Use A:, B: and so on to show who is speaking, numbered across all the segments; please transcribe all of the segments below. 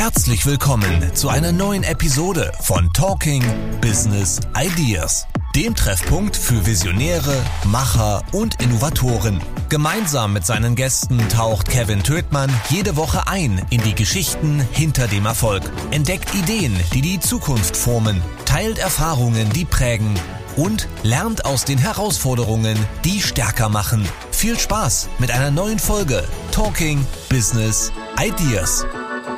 A: Herzlich willkommen zu einer neuen Episode von Talking Business Ideas, dem Treffpunkt für Visionäre, Macher und Innovatoren. Gemeinsam mit seinen Gästen taucht Kevin Töthmann jede Woche ein in die Geschichten hinter dem Erfolg, entdeckt Ideen, die die Zukunft formen, teilt Erfahrungen, die prägen und lernt aus den Herausforderungen, die stärker machen. Viel Spaß mit einer neuen Folge Talking Business Ideas.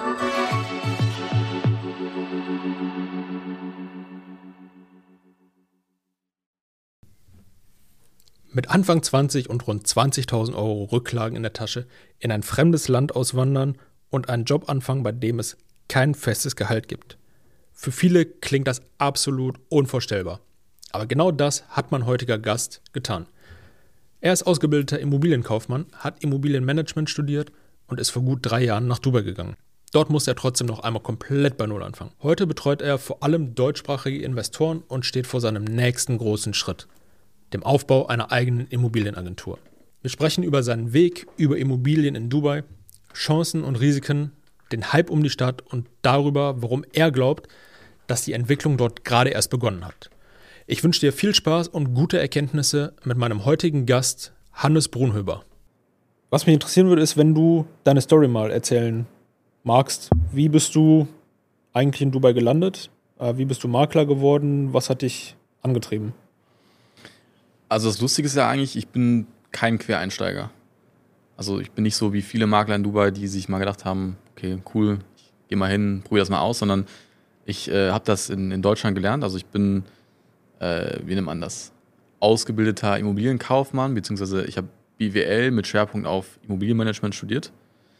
B: Mit Anfang 20 und rund 20.000 Euro Rücklagen in der Tasche in ein fremdes Land auswandern und einen Job anfangen, bei dem es kein festes Gehalt gibt. Für viele klingt das absolut unvorstellbar. Aber genau das hat mein heutiger Gast getan. Er ist ausgebildeter Immobilienkaufmann, hat Immobilienmanagement studiert und ist vor gut 3 Jahren nach Dubai gegangen. Dort musste er trotzdem noch einmal komplett bei Null anfangen. Heute betreut er vor allem deutschsprachige Investoren und steht vor seinem nächsten großen Schritt: dem Aufbau einer eigenen Immobilienagentur. Wir sprechen über seinen Weg, über Immobilien in Dubai, Chancen und Risiken, den Hype um die Stadt und darüber, warum er glaubt, dass die Entwicklung dort gerade erst begonnen hat. Ich wünsche dir viel Spaß und gute Erkenntnisse mit meinem heutigen Gast, Hannes Brunhöber. Was mich interessieren würde, ist, wenn du deine Story mal erzählen magst. Wie bist du eigentlich in Dubai gelandet? Wie bist du Makler geworden? Was hat dich angetrieben?
C: Also das Lustige ist ja eigentlich, ich bin kein Quereinsteiger. Also ich bin nicht so wie viele Makler in Dubai, die sich mal gedacht haben, okay, cool, ich gehe mal hin, probiere das mal aus, sondern ich habe das in Deutschland gelernt. Also ich bin, wie nennt man das, ausgebildeter Immobilienkaufmann, beziehungsweise ich habe BWL mit Schwerpunkt auf Immobilienmanagement studiert.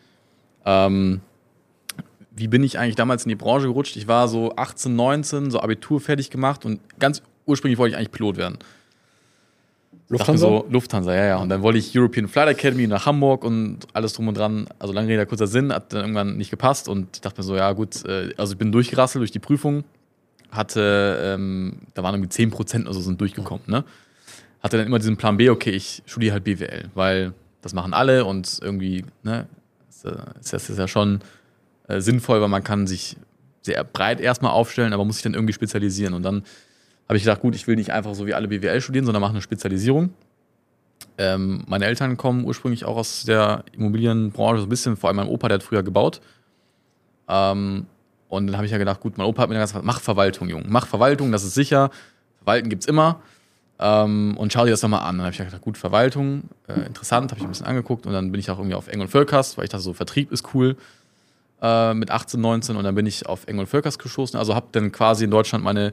C: Wie bin ich eigentlich damals in die Branche gerutscht? Ich war so 18, 19, so Abitur fertig gemacht und ganz ursprünglich wollte ich eigentlich Pilot werden.
B: Lufthansa?
C: So, Lufthansa, ja. Und dann wollte ich European Flight Academy nach Hamburg und alles drum und dran. Also lange Rede, kurzer Sinn, hat dann irgendwann nicht gepasst und ich dachte mir so, ja gut, also ich bin durchgerasselt durch die Prüfung, hatte, da waren irgendwie 10% oder so sind durchgekommen, ne? Hatte dann immer diesen Plan B, okay, ich studiere halt BWL, weil das machen alle und irgendwie, ne, das ist ja schon sinnvoll, weil man kann sich sehr breit erstmal aufstellen, aber muss sich dann irgendwie spezialisieren. Und dann habe ich gedacht, gut, ich will nicht einfach so wie alle BWL studieren, sondern mache eine Spezialisierung. Meine Eltern kommen ursprünglich auch aus der Immobilienbranche, so ein bisschen, vor allem mein Opa, der hat früher gebaut. Und dann habe ich ja gedacht, gut, mein Opa hat mir dann gesagt, mach Verwaltung, Junge, mach Verwaltung, das ist sicher, Verwalten gibt's immer. Und schau dir das doch mal an. Dann habe ich gedacht, gut, Verwaltung, interessant, habe ich ein bisschen angeguckt und dann bin ich auch irgendwie auf Engel & Völkers, weil ich dachte, so Vertrieb ist cool, mit 18, 19 und dann bin ich auf Engel & Völkers gestoßen, also habe dann quasi in Deutschland meine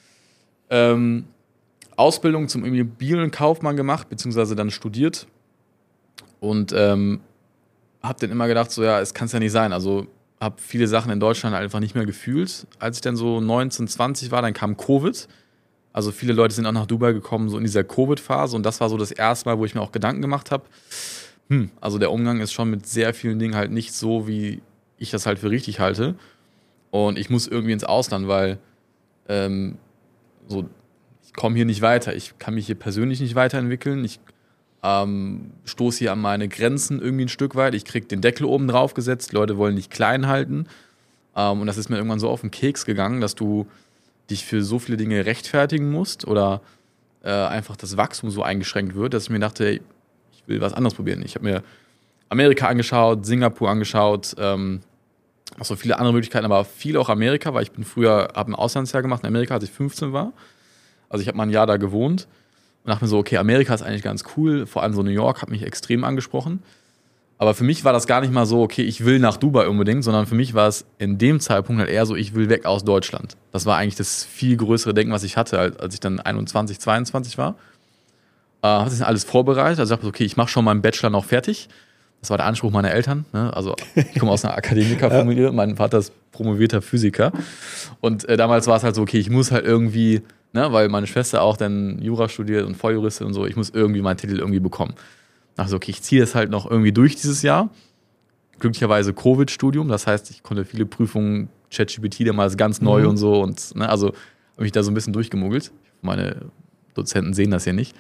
C: Ausbildung zum Immobilienkaufmann gemacht, beziehungsweise dann studiert und habe dann immer gedacht, so ja, es kann es ja nicht sein, also habe viele Sachen in Deutschland einfach nicht mehr gefühlt. Als ich dann so 19, 20 war, dann kam Covid, also viele Leute sind auch nach Dubai gekommen, so in dieser Covid-Phase und das war so das erste Mal, wo ich mir auch Gedanken gemacht habe, also der Umgang ist schon mit sehr vielen Dingen halt nicht so, wie ich das halt für richtig halte und ich muss irgendwie ins Ausland, weil so, ich komme hier nicht weiter, ich kann mich hier persönlich nicht weiterentwickeln, ich stoße hier an meine Grenzen irgendwie ein Stück weit, ich kriege den Deckel oben drauf gesetzt, Leute wollen dich klein halten und das ist mir irgendwann so auf den Keks gegangen, dass du dich für so viele Dinge rechtfertigen musst oder einfach das Wachstum so eingeschränkt wird, dass ich mir dachte, ey, ich will was anderes probieren. Ich habe mir Amerika angeschaut, Singapur angeschaut, auch so viele andere Möglichkeiten, aber viel auch Amerika, weil ich bin früher, habe ein Auslandsjahr gemacht in Amerika, als ich 15 war. Also ich habe mal ein Jahr da gewohnt und dachte mir so, okay, Amerika ist eigentlich ganz cool, vor allem so New York hat mich extrem angesprochen. Aber für mich war das gar nicht mal so, okay, ich will nach Dubai unbedingt, sondern für mich war es in dem Zeitpunkt halt eher so, ich will weg aus Deutschland. Das war eigentlich das viel größere Denken, was ich hatte, als ich dann 21, 22 war. Habe das alles vorbereitet, also ich dachte, okay, ich mache schon meinen Bachelor noch fertig. Das war der Anspruch meiner Eltern, ne? Also ich komme aus einer Akademikerfamilie, mein Vater ist promovierter Physiker und damals war es halt so, okay, ich muss halt irgendwie, ne, weil meine Schwester auch dann Jura studiert und Volljuristin und so, ich muss irgendwie meinen Titel irgendwie bekommen. Also okay, ich ziehe das halt noch irgendwie durch dieses Jahr. Glücklicherweise Covid-Studium, das heißt, ich konnte viele Prüfungen, ChatGPT damals ganz neu und so und ne, also habe ich da so ein bisschen durchgemogelt. Meine Dozenten sehen das ja nicht.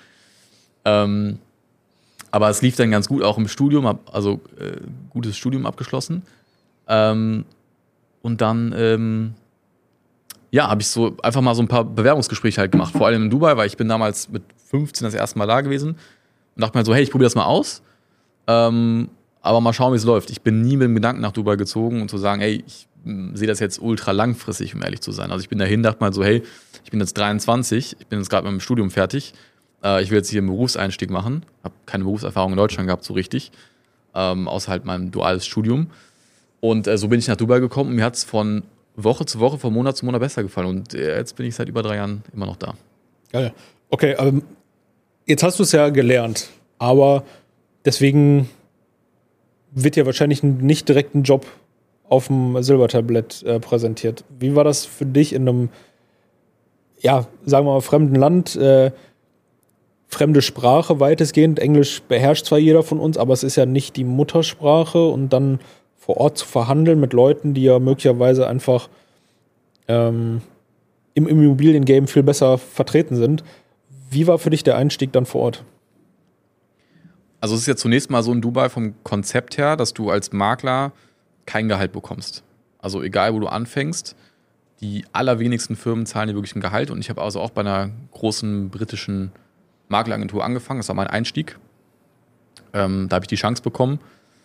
C: Aber es lief dann ganz gut, auch im Studium, habe also gutes Studium abgeschlossen. Und dann, habe ich so einfach mal so ein paar Bewerbungsgespräche halt gemacht. Vor allem in Dubai, weil ich bin damals mit 15 das erste Mal da gewesen. Und dachte mir so, hey, ich probiere das mal aus. Aber mal schauen, wie es läuft. Ich bin nie mit dem Gedanken nach Dubai gezogen und zu sagen, hey, ich sehe das jetzt ultra langfristig, um ehrlich zu sein. Also ich bin dahin, dachte mal so, hey, ich bin jetzt 23, ich bin jetzt gerade mit dem Studium fertig. Ich will jetzt hier einen Berufseinstieg machen. Habe keine Berufserfahrung in Deutschland gehabt, so richtig. Außer halt mein duales Studium. Und so bin ich nach Dubai gekommen und mir hat es von Woche zu Woche, von Monat zu Monat besser gefallen. Und jetzt bin ich seit über 3 Jahren immer noch da.
B: Geil. Okay, jetzt hast du es ja gelernt, aber deswegen wird ja wahrscheinlich nicht direkt ein Job auf dem Silbertablett präsentiert. Wie war das für dich in einem, ja, sagen wir mal, fremden Land, fremde Sprache weitestgehend? Englisch beherrscht zwar jeder von uns, aber es ist ja nicht die Muttersprache und dann vor Ort zu verhandeln mit Leuten, die ja möglicherweise einfach im Immobiliengame viel besser vertreten sind. Wie war für dich der Einstieg dann vor Ort?
C: Also es ist ja zunächst mal so in Dubai vom Konzept her, dass du als Makler kein Gehalt bekommst. Also egal, wo du anfängst, die allerwenigsten Firmen zahlen dir wirklich ein Gehalt. Und ich habe also auch bei einer großen britischen Makleragentur angefangen. Das war mein Einstieg. Da habe ich die Chance bekommen.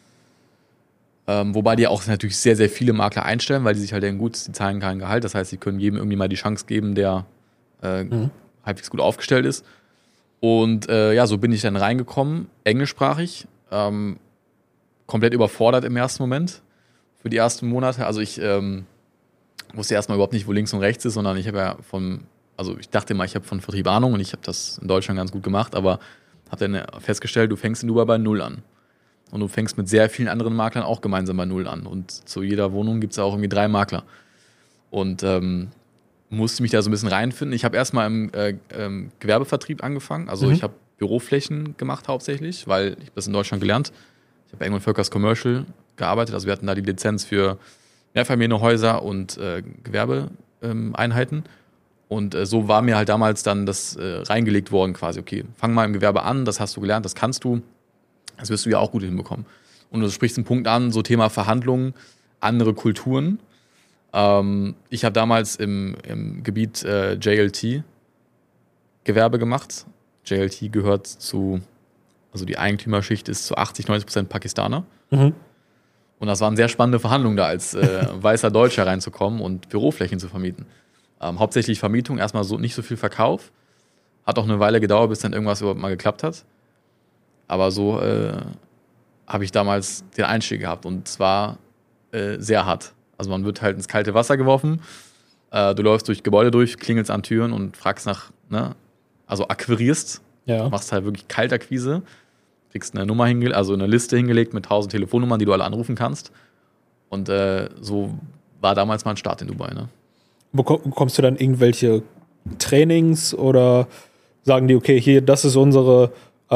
C: Wobei die auch natürlich sehr, sehr viele Makler einstellen, weil die sich halt denken, gut, sie zahlen kein Gehalt. Das heißt, sie können jedem irgendwie mal die Chance geben, der halbwegs gut aufgestellt ist. Und so bin ich dann reingekommen, englischsprachig, komplett überfordert im ersten Moment für die ersten Monate. Also ich wusste erstmal überhaupt nicht, wo links und rechts ist, sondern ich habe ja ich dachte immer, ich habe von Vertrieb Ahnung und ich habe das in Deutschland ganz gut gemacht, aber habe dann festgestellt, du fängst in Dubai bei 0 an. Und du fängst mit sehr vielen anderen Maklern auch gemeinsam bei 0 an. Und zu jeder Wohnung gibt es auch irgendwie 3 Makler. Und musste mich da so ein bisschen reinfinden. Ich habe erstmal im Gewerbevertrieb angefangen. Also ich habe Büroflächen gemacht hauptsächlich, weil ich habe das in Deutschland gelernt. Ich habe Engel & Völkers Commercial gearbeitet. Also wir hatten da die Lizenz für Mehrfamilienhäuser und Gewerbeeinheiten. Und so war mir halt damals dann das reingelegt worden quasi. Okay, fang mal im Gewerbe an, das hast du gelernt, das kannst du. Das wirst du ja auch gut hinbekommen. Und du sprichst einen Punkt an, so Thema Verhandlungen, andere Kulturen. Ich habe damals im Gebiet JLT Gewerbe gemacht. JLT gehört also die Eigentümerschicht ist zu 80-90% Pakistaner. Und das waren sehr spannende Verhandlungen da, als weißer Deutscher reinzukommen und Büroflächen zu vermieten. Hauptsächlich Vermietung, erstmal so nicht so viel Verkauf. Hat auch eine Weile gedauert, bis dann irgendwas überhaupt mal geklappt hat. Aber so habe ich damals den Einstieg gehabt und zwar sehr hart. Also man wird halt ins kalte Wasser geworfen, du läufst durch Gebäude durch, klingelst an Türen und fragst also akquirierst, machst halt wirklich Kaltakquise, kriegst eine Nummer eine Liste hingelegt mit 1000 Telefonnummern, die du alle anrufen kannst. Und so war damals mein Start in Dubai. Ne?
B: Bekommst du dann irgendwelche Trainings oder sagen die, okay, hier, das ist unsere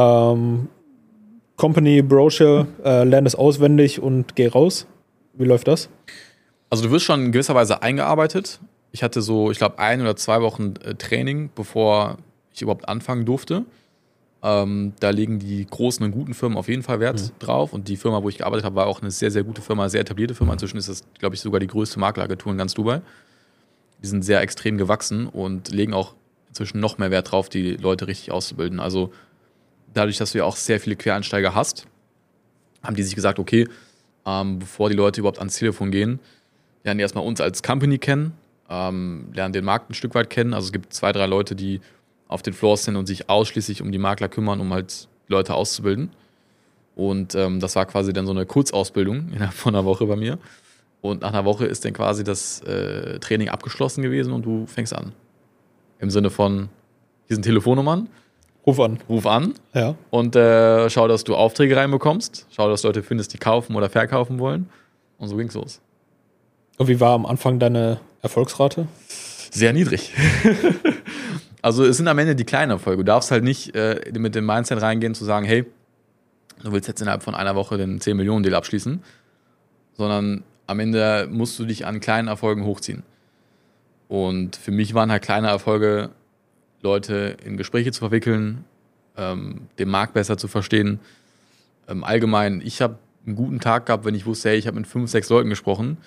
B: Company Brochure, lern es auswendig und geh raus? Wie läuft das?
C: Also du wirst schon in gewisser Weise eingearbeitet. Ich hatte so, ich glaube, 1 oder 2 Wochen Training, bevor ich überhaupt anfangen durfte. Da legen die großen und guten Firmen auf jeden Fall Wert drauf. Und die Firma, wo ich gearbeitet habe, war auch eine sehr, sehr gute Firma, sehr etablierte Firma. Inzwischen ist das, glaube ich, sogar die größte Makleragentur in ganz Dubai. Die sind sehr extrem gewachsen und legen auch inzwischen noch mehr Wert drauf, die Leute richtig auszubilden. Also dadurch, dass du ja auch sehr viele Quereinsteiger hast, haben die sich gesagt, okay, bevor die Leute überhaupt ans Telefon gehen, lernen die erstmal uns als Company kennen, lernen den Markt ein Stück weit kennen. Also es gibt 2, 3 Leute, die auf den Floors sind und sich ausschließlich um die Makler kümmern, um halt Leute auszubilden. Und das war quasi dann so eine Kurzausbildung innerhalb von einer Woche bei mir. Und nach einer Woche ist dann quasi das Training abgeschlossen gewesen und du fängst an. Im Sinne von, hier sind Telefonnummern. Ruf an.
B: Ja.
C: Und schau, dass du Aufträge reinbekommst. Schau, dass Leute findest, die kaufen oder verkaufen wollen. Und so ging's los.
B: Und wie war am Anfang deine Erfolgsrate?
C: Sehr niedrig. Also es sind am Ende die kleinen Erfolge. Du darfst halt nicht mit dem Mindset reingehen, zu sagen, hey, du willst jetzt innerhalb von einer Woche den 10-Millionen-Deal abschließen. Sondern am Ende musst du dich an kleinen Erfolgen hochziehen. Und für mich waren halt kleine Erfolge, Leute in Gespräche zu verwickeln, den Markt besser zu verstehen. Allgemein, ich habe einen guten Tag gehabt, wenn ich wusste, hey, ich habe mit 5, 6 Leuten gesprochen,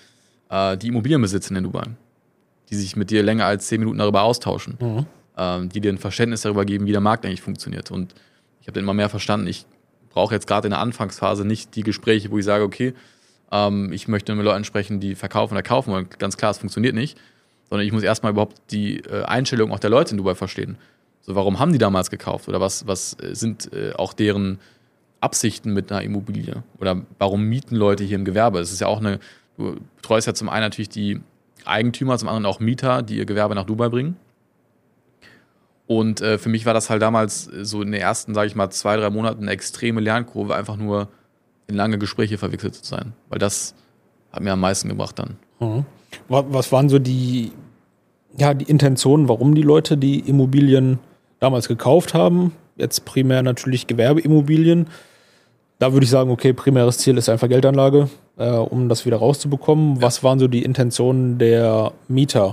C: die Immobilien besitzen in Dubai, die sich mit dir länger als 10 Minuten darüber austauschen, die dir ein Verständnis darüber geben, wie der Markt eigentlich funktioniert. Und ich habe dann immer mehr verstanden, ich brauche jetzt gerade in der Anfangsphase nicht die Gespräche, wo ich sage, okay, ich möchte mit Leuten sprechen, die verkaufen oder kaufen wollen. Ganz klar, es funktioniert nicht. Sondern ich muss erstmal überhaupt die Einstellung auch der Leute in Dubai verstehen. So, warum haben die damals gekauft? Oder was sind auch deren Absichten mit einer Immobilie? Oder warum mieten Leute hier im Gewerbe? Das ist ja auch du betreust ja zum einen natürlich die Eigentümer, zum anderen auch Mieter, die ihr Gewerbe nach Dubai bringen. Und für mich war das halt damals so in den ersten, sage ich mal, 2-3 Monaten eine extreme Lernkurve, einfach nur in lange Gespräche verwickelt zu sein. Weil das hat mir am meisten gebracht dann.
B: Mhm. Was waren so die Intentionen, warum die Leute die Immobilien damals gekauft haben? Jetzt primär natürlich Gewerbeimmobilien. Da würde ich sagen, okay, primäres Ziel ist einfach Geldanlage, um das wieder rauszubekommen. Ja. Was waren so die Intentionen der Mieter?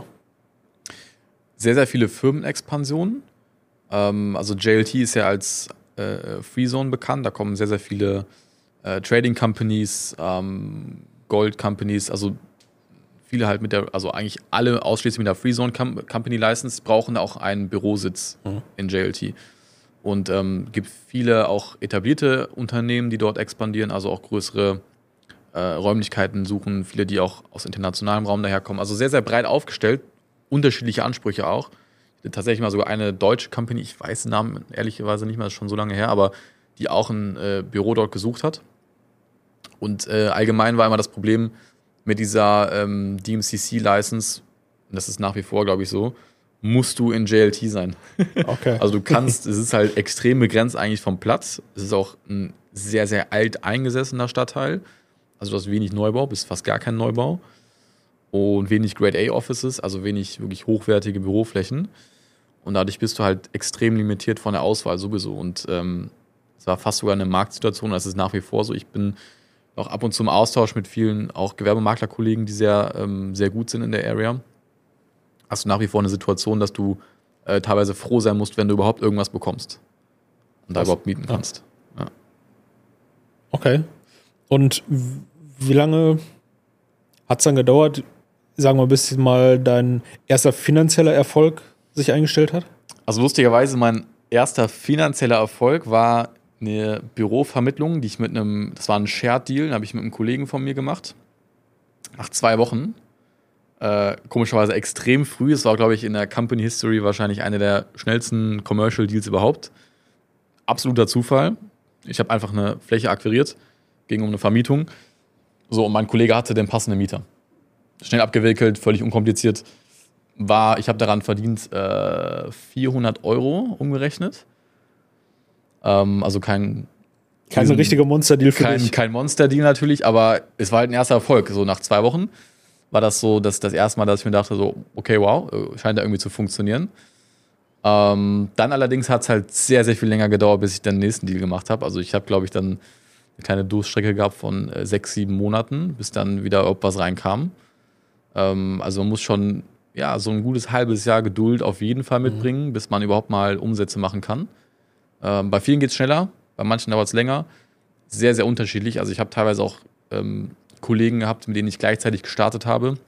C: Sehr, sehr viele Firmenexpansionen. Also JLT ist ja als Freezone bekannt. Da kommen sehr, sehr viele Trading Companies, Gold Companies, also viele halt also eigentlich alle ausschließlich mit der Freezone Company License brauchen auch einen Bürositz in JLT. Und gibt viele auch etablierte Unternehmen, die dort expandieren, also auch größere Räumlichkeiten suchen, viele, die auch aus internationalem Raum daherkommen. Also sehr, sehr breit aufgestellt, unterschiedliche Ansprüche auch. Tatsächlich mal sogar eine deutsche Company, ich weiß den Namen ehrlicherweise nicht mehr, das ist schon so lange her, aber die auch ein Büro dort gesucht hat. Und allgemein war immer das Problem mit dieser DMCC-License, und das ist nach wie vor, glaube ich, so, musst du in JLT sein.
B: Okay.
C: Also du kannst, es ist halt extrem begrenzt eigentlich vom Platz. Es ist auch ein sehr, sehr alt eingesessener Stadtteil. Also du hast wenig Neubau, bis fast gar kein Neubau. Und wenig Grade-A-Offices, also wenig wirklich hochwertige Büroflächen. Und dadurch bist du halt extrem limitiert von der Auswahl sowieso. Und es war fast sogar eine Marktsituation, das ist nach wie vor so. Ich bin auch ab und zu im Austausch mit vielen auch Gewerbemaklerkollegen, die sehr, sehr gut sind in der Area. Hast du nach wie vor eine Situation, dass du teilweise froh sein musst, wenn du überhaupt irgendwas bekommst und da überhaupt mieten kannst. Ja.
B: Okay. Und wie lange hat es dann gedauert, sagen wir, bis mal dein erster finanzieller Erfolg sich eingestellt hat?
C: Also lustigerweise, mein erster finanzieller Erfolg war eine Bürovermittlung, die ich das war ein Shared-Deal, den habe ich mit einem Kollegen von mir gemacht. Nach 2 Wochen. Komischerweise extrem früh. Es war, glaube ich, in der Company History wahrscheinlich eine der schnellsten Commercial Deals überhaupt. Absoluter Zufall. Ich habe einfach eine Fläche akquiriert, ging um eine Vermietung. So, und mein Kollege hatte den passenden Mieter. Schnell abgewickelt, völlig unkompliziert. Ich habe daran verdient 400 € umgerechnet. Also kein
B: richtiger Monster-Deal für dich.
C: Kein Monster-Deal natürlich, aber es war halt ein erster Erfolg. So nach 2 Wochen war das so das erste Mal, dass ich mir dachte, so, okay, wow, scheint da irgendwie zu funktionieren. Dann allerdings hat es halt sehr, sehr viel länger gedauert, bis ich dann den nächsten Deal gemacht habe. Also ich habe, glaube ich, dann eine kleine Durchstrecke gehabt von 6-7 Monaten, bis dann wieder irgendwas reinkam. Also man muss schon so ein gutes halbes Jahr Geduld auf jeden Fall mitbringen, bis man überhaupt mal Umsätze machen kann. Bei vielen geht es schneller, bei manchen dauert es länger. Sehr, sehr unterschiedlich. Also ich habe teilweise auch Kollegen gehabt, mit denen ich gleichzeitig gestartet habe,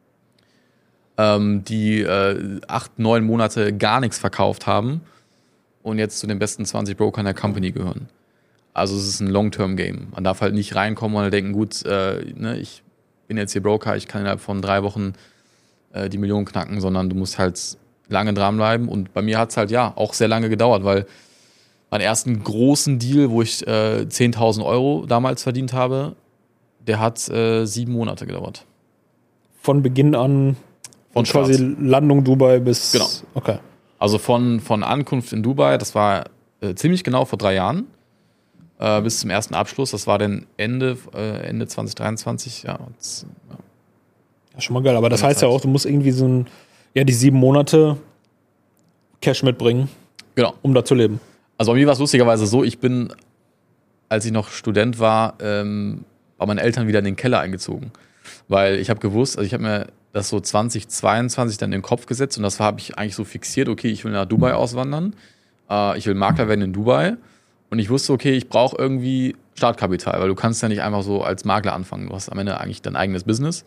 C: die 8-9 Monate gar nichts verkauft haben und jetzt zu den besten 20 Brokern der Company gehören. Also es ist ein Long-Term-Game. Man darf halt nicht reinkommen und denken, gut, ich bin jetzt hier Broker, ich kann innerhalb von 3 Wochen die Million knacken, sondern du musst halt lange dranbleiben. Und bei mir hat es halt auch sehr lange gedauert, weil meinen ersten großen Deal, wo ich 10.000 € damals verdient habe, der hat 7 Monate gedauert.
B: Von Beginn an, von quasi Landung Dubai bis...
C: Genau.
B: Okay.
C: Also von Ankunft in Dubai, das war ziemlich genau vor 3 Jahren, bis zum ersten Abschluss. Das war dann Ende 2023. Ja,
B: schon mal geil. Aber das heißt ja auch, du musst irgendwie die 7 Monate Cash mitbringen,
C: genau,
B: um da zu leben.
C: Also bei mir war es lustigerweise so, als ich noch Student war, bei meinen Eltern wieder in den Keller eingezogen. Weil ich habe gewusst, also ich habe mir das so 2022 dann in den Kopf gesetzt und das habe ich eigentlich so fixiert, okay, ich will nach Dubai auswandern, ich will Makler werden in Dubai und ich wusste, okay, ich brauche irgendwie Startkapital, weil du kannst ja nicht einfach so als Makler anfangen, du hast am Ende eigentlich dein eigenes Business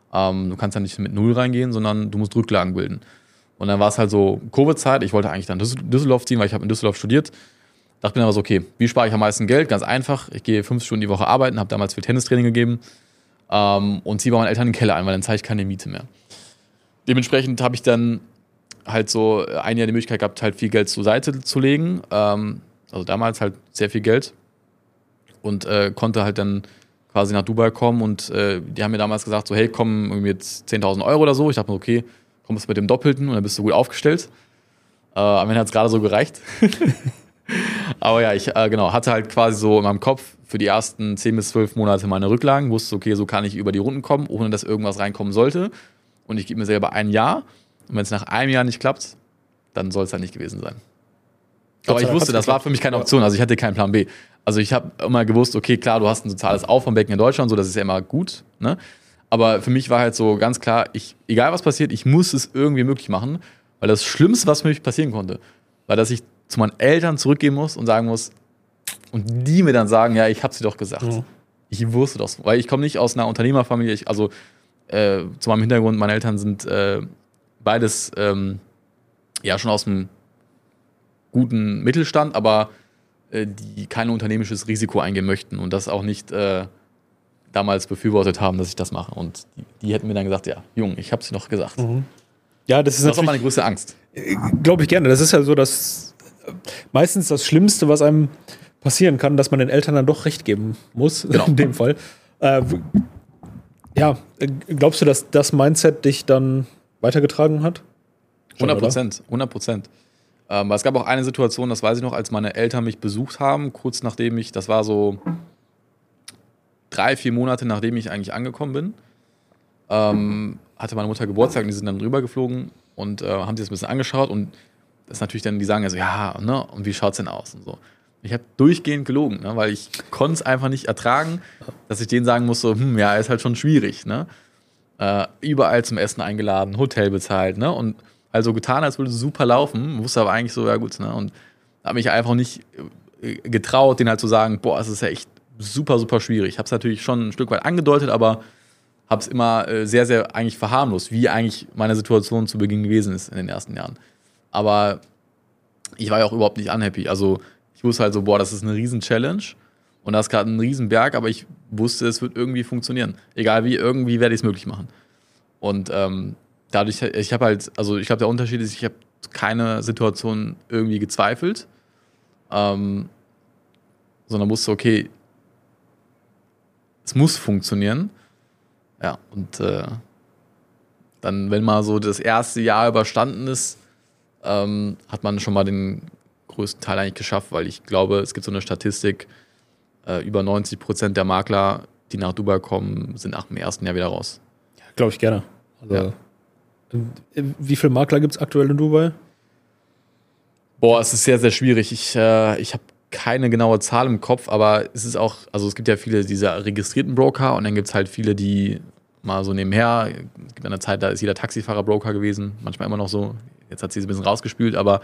C: Du kannst ja nicht mit 0 reingehen, sondern du musst Rücklagen bilden. Und dann war es halt so Covid-Zeit. Ich wollte eigentlich dann Düsseldorf ziehen, weil ich habe in Düsseldorf studiert. Dachte mir dann aber so, okay, wie spare ich am meisten Geld? Ganz einfach. Ich gehe 5 Stunden die Woche arbeiten, habe damals viel Tennistraining gegeben und ziehe bei meinen Eltern in den Keller ein, weil dann zahle ich keine Miete mehr. Dementsprechend habe ich dann halt so ein Jahr die Möglichkeit gehabt, halt viel Geld zur Seite zu legen. Also damals halt sehr viel Geld. Und konnte halt dann quasi nach Dubai kommen und die haben mir damals gesagt, so hey, komm, irgendwie jetzt 10.000 Euro oder so. Ich dachte mir, okay, kommst mit dem Doppelten und dann bist du gut aufgestellt. Am Ende hat es gerade so gereicht. Aber ja, ich hatte halt quasi so in meinem Kopf für die ersten 10 bis 12 Monate meine Rücklagen, wusste, okay, so kann ich über die Runden kommen, ohne dass irgendwas reinkommen sollte. Und ich gebe mir selber ein Jahr. Und wenn es nach einem Jahr nicht klappt, dann soll es halt nicht gewesen sein. Aber ich wusste, das war für mich keine Option. Also ich hatte keinen Plan B. Also ich habe immer gewusst, okay, klar, du hast ein soziales Auffangbecken in Deutschland, so, das ist ja immer gut, ne? Aber für mich war halt so ganz klar, egal was passiert, ich muss es irgendwie möglich machen, weil das Schlimmste, was für mich passieren konnte, war, dass ich zu meinen Eltern zurückgehen muss und sagen muss, und die mir dann sagen, ja, ich habe sie doch gesagt. Mhm. Ich wusste das, weil ich komme nicht aus einer Unternehmerfamilie, zu meinem Hintergrund, meine Eltern sind beides schon aus einem guten Mittelstand, aber die kein unternehmerisches Risiko eingehen möchten und das auch nicht damals befürwortet haben, dass ich das mache. Und die hätten mir dann gesagt, ja, Junge, ich habe es dir doch gesagt.
B: Mhm. Ja, das ist
C: auch meine größte Angst.
B: Glaube ich gerne. Das ist ja so, dass meistens das Schlimmste, was einem passieren kann, dass man den Eltern dann doch recht geben muss, genau. In dem Fall. Glaubst du, dass das Mindset dich dann weitergetragen hat?
C: 100%. Es gab auch eine Situation, das weiß ich noch, als meine Eltern mich besucht haben, kurz nachdem das war so 3-4 Monate, nachdem ich eigentlich angekommen bin, hatte meine Mutter Geburtstag und die sind dann rübergeflogen und haben sich das ein bisschen angeschaut und das ist natürlich dann, die sagen ja so, ja, ne, und wie schaut's denn aus und so. Ich habe durchgehend gelogen, ne, weil ich konnte es einfach nicht ertragen, dass ich denen sagen muss, so, ja, ist halt schon schwierig, ne. Überall zum Essen eingeladen, Hotel bezahlt, ne, und also getan, als würde es super laufen, wusste aber eigentlich so, ja gut, ne, und habe mich einfach nicht getraut, denen halt zu sagen, boah, es ist ja echt super, super schwierig. Ich habe es natürlich schon ein Stück weit angedeutet, aber habe es immer sehr, sehr eigentlich verharmlost, wie eigentlich meine Situation zu Beginn gewesen ist in den ersten Jahren. Aber ich war ja auch überhaupt nicht unhappy. Also ich wusste halt so, boah, das ist eine riesen Challenge und das ist gerade ein riesen Berg, aber ich wusste, es wird irgendwie funktionieren. Egal wie, irgendwie werde ich es möglich machen. Und dadurch, ich glaube, der Unterschied ist, ich habe keine Situation irgendwie gezweifelt, sondern wusste, okay, es muss funktionieren. Ja, und dann, wenn mal so das erste Jahr überstanden ist, hat man schon mal den größten Teil eigentlich geschafft, weil ich glaube, es gibt so eine Statistik, über 90% der Makler, die nach Dubai kommen, sind nach dem ersten Jahr wieder raus.
B: Ja, glaube ich gerne. Also, wie viele Makler gibt es aktuell in Dubai?
C: Boah, es ist sehr, sehr schwierig. Ich habe keine genaue Zahl im Kopf, aber es ist auch, also es gibt ja viele dieser registrierten Broker und dann gibt es halt viele, die mal so nebenher, es gibt eine Zeit, da ist jeder Taxifahrer Broker gewesen, manchmal immer noch so, jetzt hat sie es ein bisschen rausgespült, aber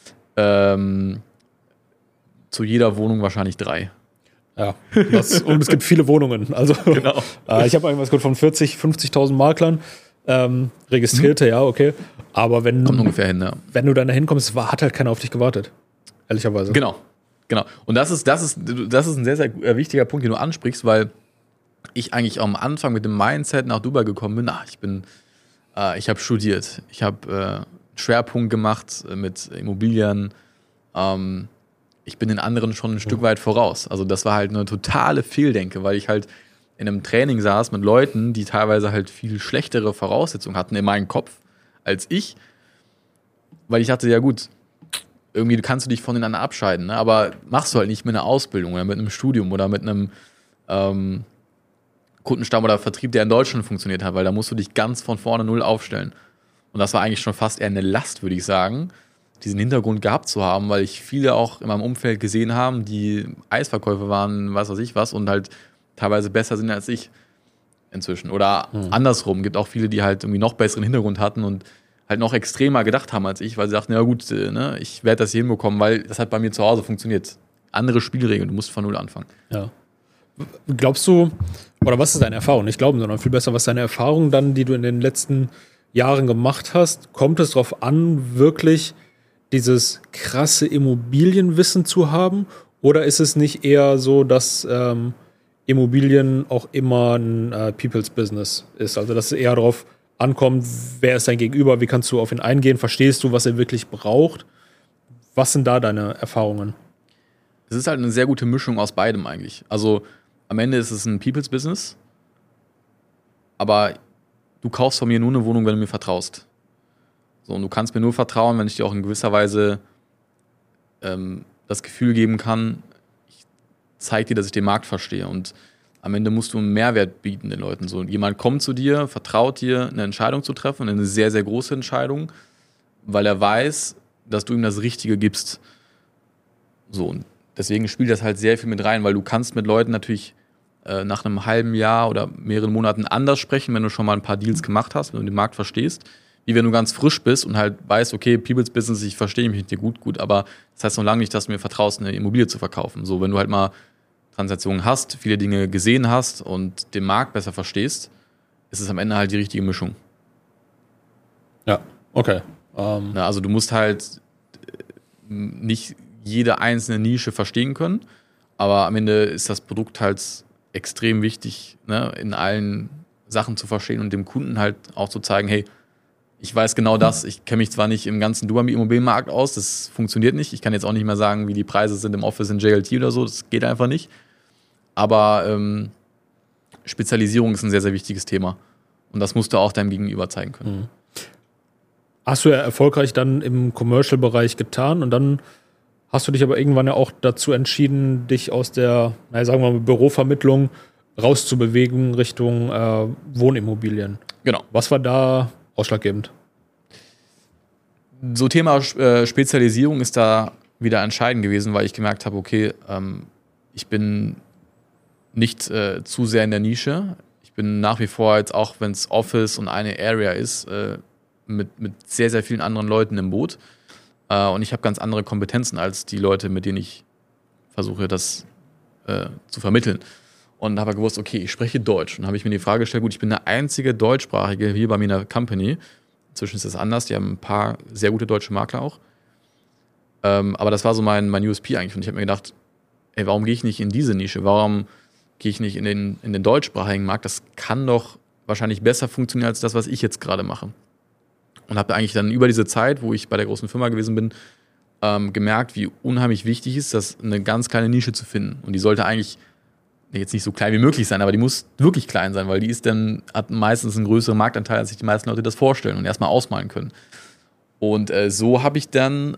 C: zu jeder Wohnung wahrscheinlich 3.
B: Ja, und es gibt viele Wohnungen, also genau. Ich habe irgendwas gehört von 50.000 Maklern, Registrierte, ja, okay, aber wenn
C: kommt ungefähr hin, ja.
B: Wenn du dann da hinkommst, hat halt keiner auf dich gewartet, ehrlicherweise.
C: Genau. Und das ist ein sehr, sehr wichtiger Punkt, den du ansprichst, weil ich eigentlich am Anfang mit dem Mindset nach Dubai gekommen bin. Ich habe studiert, ich habe Schwerpunkt gemacht mit Immobilien. Ich bin den anderen schon ein Stück weit voraus. Also das war halt eine totale Fehldenke, weil ich halt in einem Training saß mit Leuten, die teilweise halt viel schlechtere Voraussetzungen hatten in meinem Kopf als ich, weil ich dachte, ja gut, irgendwie kannst du dich voneinander abscheiden, ne? Aber machst du halt nicht mit einer Ausbildung oder mit einem Studium oder mit einem Kundenstamm oder Vertrieb, der in Deutschland funktioniert hat, weil da musst du dich ganz von vorne 0 aufstellen. Und das war eigentlich schon fast eher eine Last, würde ich sagen, diesen Hintergrund gehabt zu haben, weil ich viele auch in meinem Umfeld gesehen habe, die Eisverkäufer waren, was weiß ich was, und halt teilweise besser sind als ich inzwischen. Oder andersrum, gibt auch viele, die halt irgendwie noch besseren Hintergrund hatten und halt noch extremer gedacht haben als ich, weil sie dachten, ja gut, ne, ich werde das hier hinbekommen, weil das hat bei mir zu Hause funktioniert. Andere Spielregeln, du musst von 0 anfangen.
B: Ja. Glaubst du, oder was ist deine Erfahrung? Nicht glauben, sondern viel besser, was ist deine Erfahrung dann, die du in den letzten Jahren gemacht hast? Kommt es darauf an, wirklich dieses krasse Immobilienwissen zu haben? Oder ist es nicht eher so, dass Immobilien auch immer ein People's Business ist? Also, dass es eher darauf ankommt, wer ist dein Gegenüber, wie kannst du auf ihn eingehen, verstehst du, was er wirklich braucht? Was sind da deine Erfahrungen?
C: Es ist halt eine sehr gute Mischung aus beidem eigentlich. Also am Ende ist es ein People's Business, aber du kaufst von mir nur eine Wohnung, wenn du mir vertraust. So, und du kannst mir nur vertrauen, wenn ich dir auch in gewisser Weise das Gefühl geben kann, ich zeige dir, dass ich den Markt verstehe. Und am Ende musst du einen Mehrwert bieten den Leuten. So, jemand kommt zu dir, vertraut dir, eine Entscheidung zu treffen, eine sehr, sehr große Entscheidung, weil er weiß, dass du ihm das Richtige gibst. So, und deswegen spielt das halt sehr viel mit rein, weil du kannst mit Leuten natürlich nach einem halben Jahr oder mehreren Monaten anders sprechen, wenn du schon mal ein paar Deals gemacht hast, wenn du den Markt verstehst, wie wenn du ganz frisch bist und halt weißt, okay, People's Business, ich verstehe mich mit dir gut, aber das heißt noch lange nicht, dass du mir vertraust, eine Immobilie zu verkaufen. So, wenn du halt mal Transaktionen hast, viele Dinge gesehen hast und den Markt besser verstehst, ist es am Ende halt die richtige Mischung.
B: Ja, okay.
C: Also du musst halt nicht jede einzelne Nische verstehen können, aber am Ende ist das Produkt halt extrem wichtig, ne, in allen Sachen zu verstehen und dem Kunden halt auch zu zeigen, hey, ich weiß genau das, ich kenne mich zwar nicht im ganzen Dubai-Immobilienmarkt aus, das funktioniert nicht, ich kann jetzt auch nicht mehr sagen, wie die Preise sind im Office in JLT oder so, das geht einfach nicht, aber Spezialisierung ist ein sehr, sehr wichtiges Thema und das musst du auch deinem Gegenüber zeigen können.
B: Hast du ja erfolgreich dann im Commercial-Bereich getan und dann hast du dich aber irgendwann ja auch dazu entschieden, dich aus der, sagen wir mal, Bürovermittlung rauszubewegen Richtung Wohnimmobilien.
C: Genau.
B: Was war da ausschlaggebend?
C: So Thema Spezialisierung ist da wieder entscheidend gewesen, weil ich gemerkt habe, okay, ich bin nicht zu sehr in der Nische. Ich bin nach wie vor jetzt, auch wenn es Office und eine Area ist, mit sehr, sehr vielen anderen Leuten im Boot. Und ich habe ganz andere Kompetenzen als die Leute, mit denen ich versuche, das zu vermitteln. Und habe gewusst, okay, ich spreche Deutsch. Und habe ich mir die Frage gestellt, gut, ich bin der einzige Deutschsprachige hier bei mir in der Company. Inzwischen ist das anders, die haben ein paar sehr gute deutsche Makler auch. Aber das war so mein USP eigentlich. Und ich habe mir gedacht, ey, warum gehe ich nicht in diese Nische? Warum gehe ich nicht in den deutschsprachigen Markt? Das kann doch wahrscheinlich besser funktionieren als das, was ich jetzt gerade mache. Und habe eigentlich dann über diese Zeit, wo ich bei der großen Firma gewesen bin, gemerkt, wie unheimlich wichtig ist, das eine ganz kleine Nische zu finden. Und die sollte eigentlich jetzt nicht so klein wie möglich sein, aber die muss wirklich klein sein, weil die hat meistens einen größeren Marktanteil, als sich die meisten Leute das vorstellen und erstmal ausmalen können. Und so habe ich dann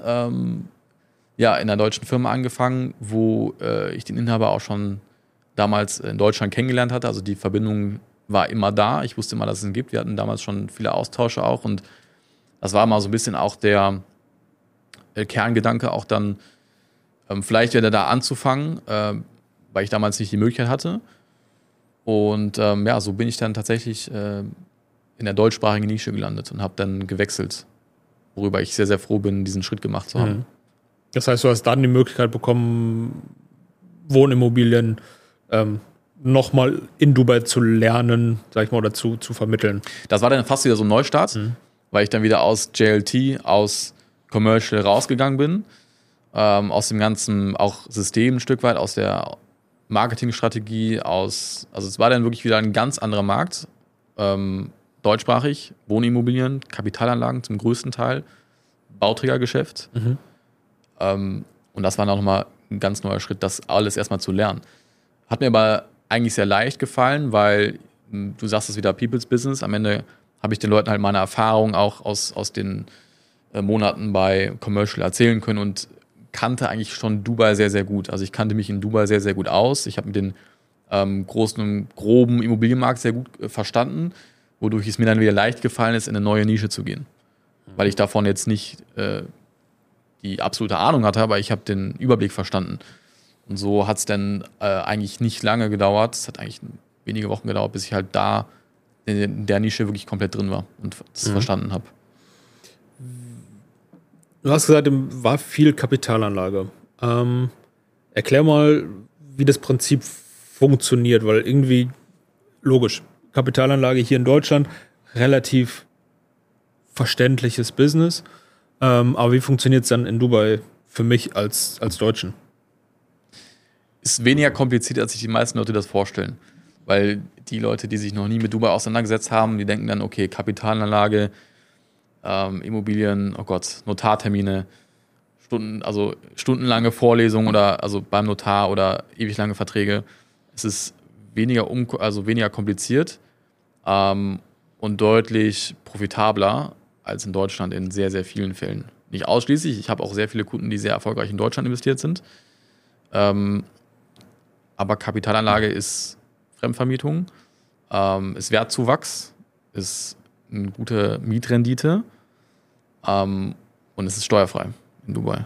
C: in einer deutschen Firma angefangen, wo ich den Inhaber auch schon damals in Deutschland kennengelernt hatte. Also die Verbindung war immer da. Ich wusste immer, dass es ihn gibt. Wir hatten damals schon viele Austausche auch und das war mal so ein bisschen auch der Kerngedanke, auch dann vielleicht wieder da anzufangen, weil ich damals nicht die Möglichkeit hatte. Und so bin ich dann tatsächlich in der deutschsprachigen Nische gelandet und habe dann gewechselt, worüber ich sehr, sehr froh bin, diesen Schritt gemacht zu haben.
B: Das heißt, du hast dann die Möglichkeit bekommen, Wohnimmobilien nochmal in Dubai zu lernen, sag ich mal, oder zu vermitteln.
C: Das war dann fast wieder so ein Neustart, weil ich dann wieder aus JLT, aus Commercial rausgegangen bin, aus dem ganzen auch System ein Stück weit, aus der Marketingstrategie, also es war dann wirklich wieder ein ganz anderer Markt, deutschsprachig, Wohnimmobilien, Kapitalanlagen zum größten Teil, Bauträgergeschäft. Und das war nochmal ein ganz neuer Schritt, das alles erstmal zu lernen. Hat mir aber eigentlich sehr leicht gefallen, weil du sagst es wieder, People's Business, am Ende habe ich den Leuten halt meine Erfahrung auch aus den Monaten bei Commercial erzählen können und kannte eigentlich schon Dubai sehr, sehr gut. Also ich kannte mich in Dubai sehr, sehr gut aus. Ich habe mit den großen und groben Immobilienmarkt sehr gut verstanden, wodurch es mir dann wieder leicht gefallen ist, in eine neue Nische zu gehen. Weil ich davon jetzt nicht die absolute Ahnung hatte, aber ich habe den Überblick verstanden. Und so hat es dann eigentlich nicht lange gedauert. Es hat eigentlich wenige Wochen gedauert, bis ich halt da in der Nische wirklich komplett drin war und das verstanden habe.
B: Du hast gesagt, war viel Kapitalanlage. Erklär mal, wie das Prinzip funktioniert, weil irgendwie, logisch, Kapitalanlage hier in Deutschland, relativ verständliches Business, aber wie funktioniert es dann in Dubai für mich als Deutschen?
C: Ist weniger kompliziert, als sich die meisten Leute das vorstellen. Weil die Leute, die sich noch nie mit Dubai auseinandergesetzt haben, die denken dann, okay, Kapitalanlage, Immobilien, oh Gott, Notartermine, stundenlange Vorlesungen oder also beim Notar oder ewig lange Verträge. Es ist weniger kompliziert und deutlich profitabler als in Deutschland in sehr, sehr vielen Fällen. Nicht ausschließlich. Ich habe auch sehr viele Kunden, die sehr erfolgreich in Deutschland investiert sind. Aber Kapitalanlage ist Fremdvermietung, ist Wertzuwachs, ist eine gute Mietrendite und es ist steuerfrei in Dubai.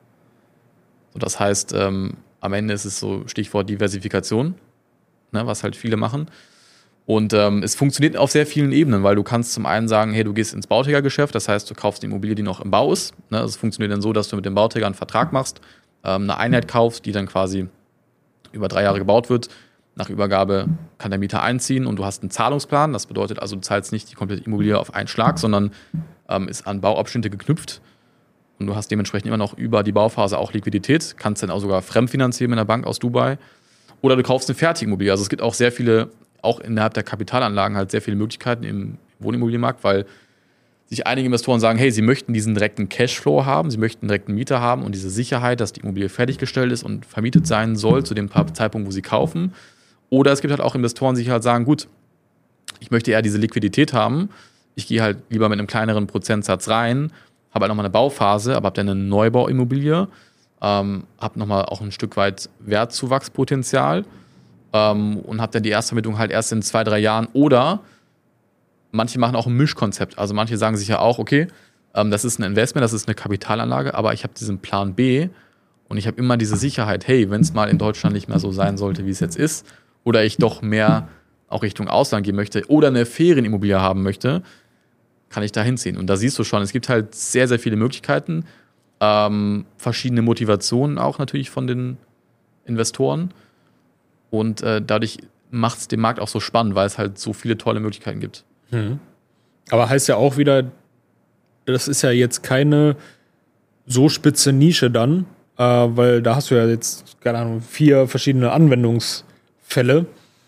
C: So, das heißt, am Ende ist es so Stichwort Diversifikation, ne, was halt viele machen. Und es funktioniert auf sehr vielen Ebenen, weil du kannst zum einen sagen, hey, du gehst ins Bauträgergeschäft, das heißt, du kaufst eine Immobilie, die noch im Bau ist. Ne, das funktioniert dann so, dass du mit dem Bauträger einen Vertrag machst, eine Einheit kaufst, die dann quasi über 3 Jahre gebaut wird. Nach Übergabe kann der Mieter einziehen und du hast einen Zahlungsplan. Das bedeutet also, du zahlst nicht die komplette Immobilie auf einen Schlag, sondern ist an Bauabschnitte geknüpft. Und du hast dementsprechend immer noch über die Bauphase auch Liquidität, kannst dann auch sogar fremdfinanzieren mit einer Bank aus Dubai. Oder du kaufst eine Fertigimmobilie. Also es gibt auch sehr viele, auch innerhalb der Kapitalanlagen halt sehr viele Möglichkeiten im Wohnimmobilienmarkt, weil sich einige Investoren sagen, hey, sie möchten diesen direkten Cashflow haben, sie möchten einen direkten Mieter haben und diese Sicherheit, dass die Immobilie fertiggestellt ist und vermietet sein soll zu dem Zeitpunkt, wo sie kaufen. Oder es gibt halt auch Investoren, die sich halt sagen, gut, ich möchte eher diese Liquidität haben, ich gehe halt lieber mit einem kleineren Prozentsatz rein, habe halt nochmal eine Bauphase, aber habe dann eine Neubauimmobilie, habe nochmal auch ein Stück weit Wertzuwachspotenzial und habe dann die Erstvermietung halt erst in 2-3 Jahren. Oder manche machen auch ein Mischkonzept. Also manche sagen sich ja auch, okay, das ist ein Investment, das ist eine Kapitalanlage, aber ich habe diesen Plan B und ich habe immer diese Sicherheit, hey, wenn es mal in Deutschland nicht mehr so sein sollte, wie es jetzt ist, oder ich doch mehr auch Richtung Ausland gehen möchte oder eine Ferienimmobilie haben möchte, kann ich da hinziehen. Und da siehst du schon, es gibt halt sehr, sehr viele Möglichkeiten, verschiedene Motivationen auch natürlich von den Investoren und dadurch macht es den Markt auch so spannend, weil es halt so viele tolle Möglichkeiten gibt.
B: Aber heißt ja auch wieder, das ist ja jetzt keine so spitze Nische dann, weil da hast du ja jetzt, keine Ahnung, 4 verschiedene Anwendungsfälle.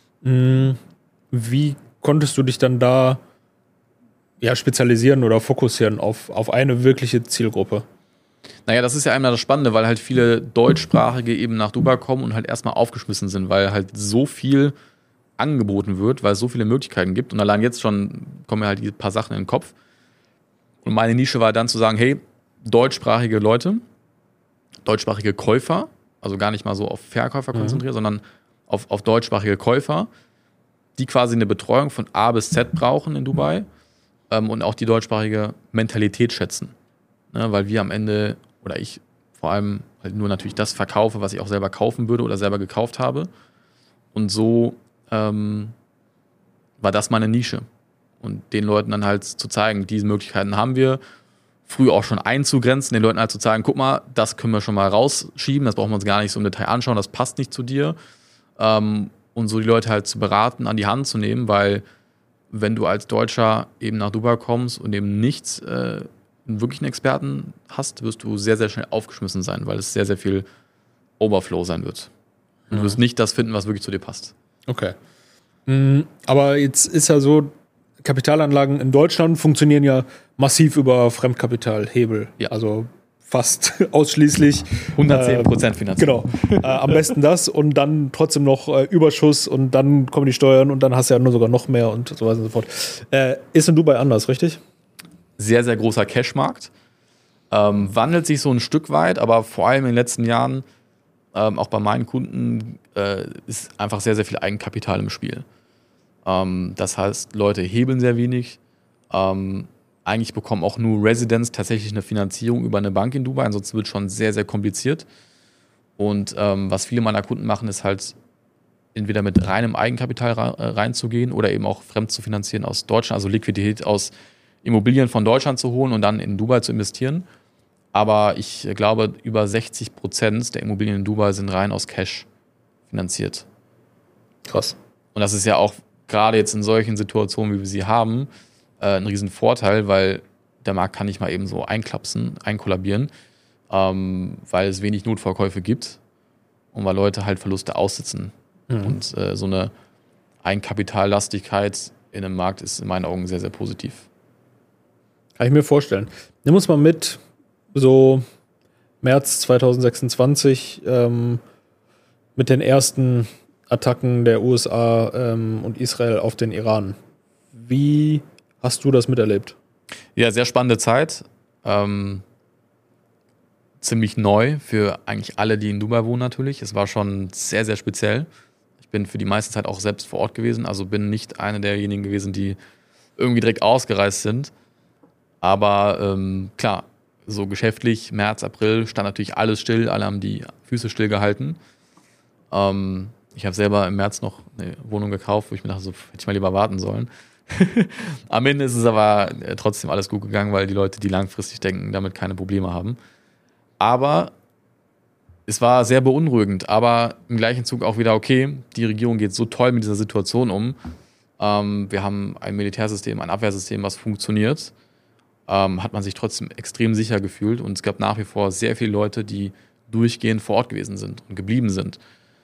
B: Wie konntest du dich dann da spezialisieren oder fokussieren auf eine wirkliche Zielgruppe?
C: Naja, das ist ja einmal das Spannende, weil halt viele Deutschsprachige eben nach Dubai kommen und halt erstmal aufgeschmissen sind, weil halt so viel angeboten wird, weil es so viele Möglichkeiten gibt. Und allein jetzt schon kommen mir halt ein paar Sachen in den Kopf. Und meine Nische war dann zu sagen, hey, deutschsprachige Leute, deutschsprachige Käufer, also gar nicht mal so auf Verkäufer konzentriert, sondern auf deutschsprachige Käufer, die quasi eine Betreuung von A bis Z brauchen in Dubai und auch die deutschsprachige Mentalität schätzen. Ne, weil wir am Ende, oder ich vor allem halt nur natürlich das verkaufe, was ich auch selber kaufen würde oder selber gekauft habe. Und so war das meine Nische. Und den Leuten dann halt zu zeigen, diese Möglichkeiten haben wir, früh auch schon einzugrenzen, den Leuten halt zu sagen, guck mal, das können wir schon mal rausschieben, das brauchen wir uns gar nicht so im Detail anschauen, das passt nicht zu dir. Und so die Leute halt zu beraten, an die Hand zu nehmen, weil wenn du als Deutscher eben nach Dubai kommst und eben nicht wirklich einen Experten hast, wirst du sehr, sehr schnell aufgeschmissen sein, weil es sehr, sehr viel Overflow sein wird. Und du wirst nicht das finden, was wirklich zu dir passt.
B: Okay. Aber jetzt ist ja so, Kapitalanlagen in Deutschland funktionieren ja massiv über Fremdkapitalhebel.
C: Ja.
B: Also fast ausschließlich
C: 110% Finanzierung.
B: Genau. Am besten das und dann trotzdem noch Überschuss und dann kommen die Steuern und dann hast du ja nur sogar noch mehr und so weiter und so fort. Ist in Dubai anders, richtig?
C: Sehr, sehr großer Cashmarkt. Wandelt sich so ein Stück weit, aber vor allem in den letzten Jahren, auch bei meinen Kunden, ist einfach sehr, sehr viel Eigenkapital im Spiel. Das heißt, Leute hebeln sehr wenig. Eigentlich bekommen auch nur Residents tatsächlich eine Finanzierung über eine Bank in Dubai, ansonsten wird es schon sehr, sehr kompliziert. Und was viele meiner Kunden machen, ist halt entweder mit reinem Eigenkapital reinzugehen oder eben auch fremd zu finanzieren aus Deutschland, also Liquidität aus Immobilien von Deutschland zu holen und dann in Dubai zu investieren. Aber ich glaube, über 60% der Immobilien in Dubai sind rein aus Cash finanziert.
B: Krass.
C: Und das ist ja auch gerade jetzt in solchen Situationen, wie wir sie haben, ein riesen Vorteil, weil der Markt kann nicht mal eben so einkollabieren, weil es wenig Notverkäufe gibt und weil Leute halt Verluste aussitzen. Und so eine Eigenkapitallastigkeit in einem Markt ist in meinen Augen sehr, sehr positiv.
B: Kann ich mir vorstellen. Nimm uns mal mit, so März 2026, mit den ersten Attacken der USA und Israel auf den Iran. Wie hast du das miterlebt?
C: Ja, sehr spannende Zeit. Ziemlich neu für eigentlich alle, die in Dubai wohnen natürlich. Es war schon sehr, sehr speziell. Ich bin für die meiste Zeit auch selbst vor Ort gewesen, also bin nicht einer derjenigen gewesen, die irgendwie direkt ausgereist sind. Aber klar, so geschäftlich, März, April, stand natürlich alles still, alle haben die Füße stillgehalten. Ich habe selber im März noch eine Wohnung gekauft, wo ich mir dachte, so hätte ich mal lieber warten sollen. Am Ende ist es aber trotzdem alles gut gegangen, weil die Leute, die langfristig denken, damit keine Probleme haben. Aber es war sehr beunruhigend, aber im gleichen Zug auch wieder, okay, die Regierung geht so toll mit dieser Situation um. Wir haben ein Militärsystem, ein Abwehrsystem, was funktioniert. Hat man sich trotzdem extrem sicher gefühlt und es gab nach wie vor sehr viele Leute, die durchgehend vor Ort gewesen sind und geblieben sind.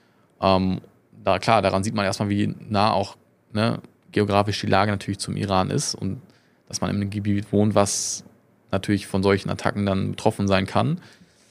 C: Daran sieht man erstmal, wie nah auch geografisch die Lage natürlich zum Iran ist und dass man in einem Gebiet wohnt, was natürlich von solchen Attacken dann betroffen sein kann.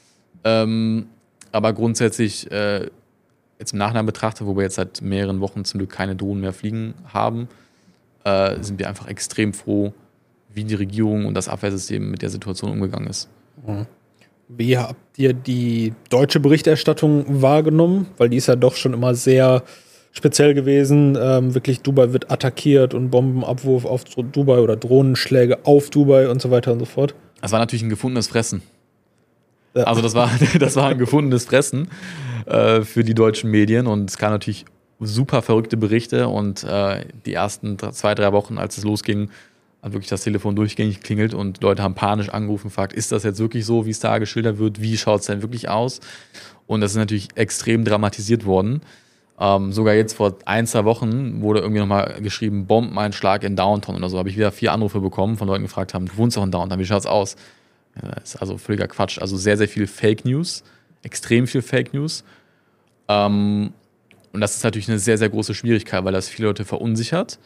C: Aber grundsätzlich jetzt im Nachhinein betrachtet, wo wir jetzt seit mehreren Wochen zum Glück keine Drohnen mehr fliegen haben, sind wir einfach extrem froh, wie die Regierung und das Abwehrsystem mit der Situation umgegangen ist.
B: Wie habt ihr die deutsche Berichterstattung wahrgenommen? Weil die ist ja doch schon immer sehr speziell gewesen. Wirklich, Dubai wird attackiert und Bombenabwurf auf Dubai oder Drohnenschläge auf Dubai und so weiter und so fort.
C: Das war natürlich ein gefundenes Fressen. Ja. Also das war ein gefundenes Fressen für die deutschen Medien und es kamen natürlich super verrückte Berichte und die ersten 2-3 Wochen, als es losging, hat wirklich das Telefon durchgängig geklingelt und Leute haben panisch angerufen und gefragt, ist das jetzt wirklich so, wie es da geschildert wird, wie schaut es denn wirklich aus? Und das ist natürlich extrem dramatisiert worden. Sogar jetzt vor 1-2 Wochen wurde irgendwie nochmal geschrieben, Bombeneinschlag in Downtown oder so. Habe ich wieder 4 Anrufe bekommen von Leuten, die gefragt haben, du wohnst doch in Downtown, wie schaut's aus? Ja, das ist also völliger Quatsch. Also sehr, sehr viel Fake News, extrem viel Fake News. Und das ist natürlich eine sehr, sehr große Schwierigkeit, weil das viele Leute verunsichert.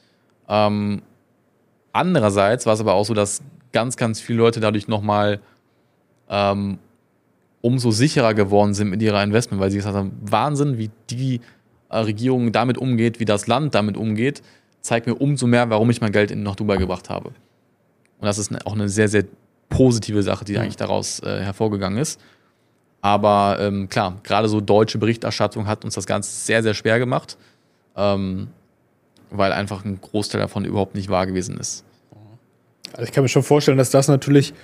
C: Andererseits war es aber auch so, dass ganz, ganz viele Leute dadurch nochmal umso sicherer geworden sind mit ihrer Investment, weil sie gesagt haben, Wahnsinn, wie die Regierung damit umgeht, wie das Land damit umgeht, zeigt mir umso mehr, warum ich mein Geld nach Dubai gebracht habe. Und das ist auch eine sehr, sehr positive Sache, die eigentlich daraus hervorgegangen ist. Aber klar, gerade so deutsche Berichterstattung hat uns das Ganze sehr, sehr schwer gemacht, weil einfach ein Großteil davon überhaupt nicht wahr gewesen ist.
B: Also ich kann mir schon vorstellen, dass das natürlich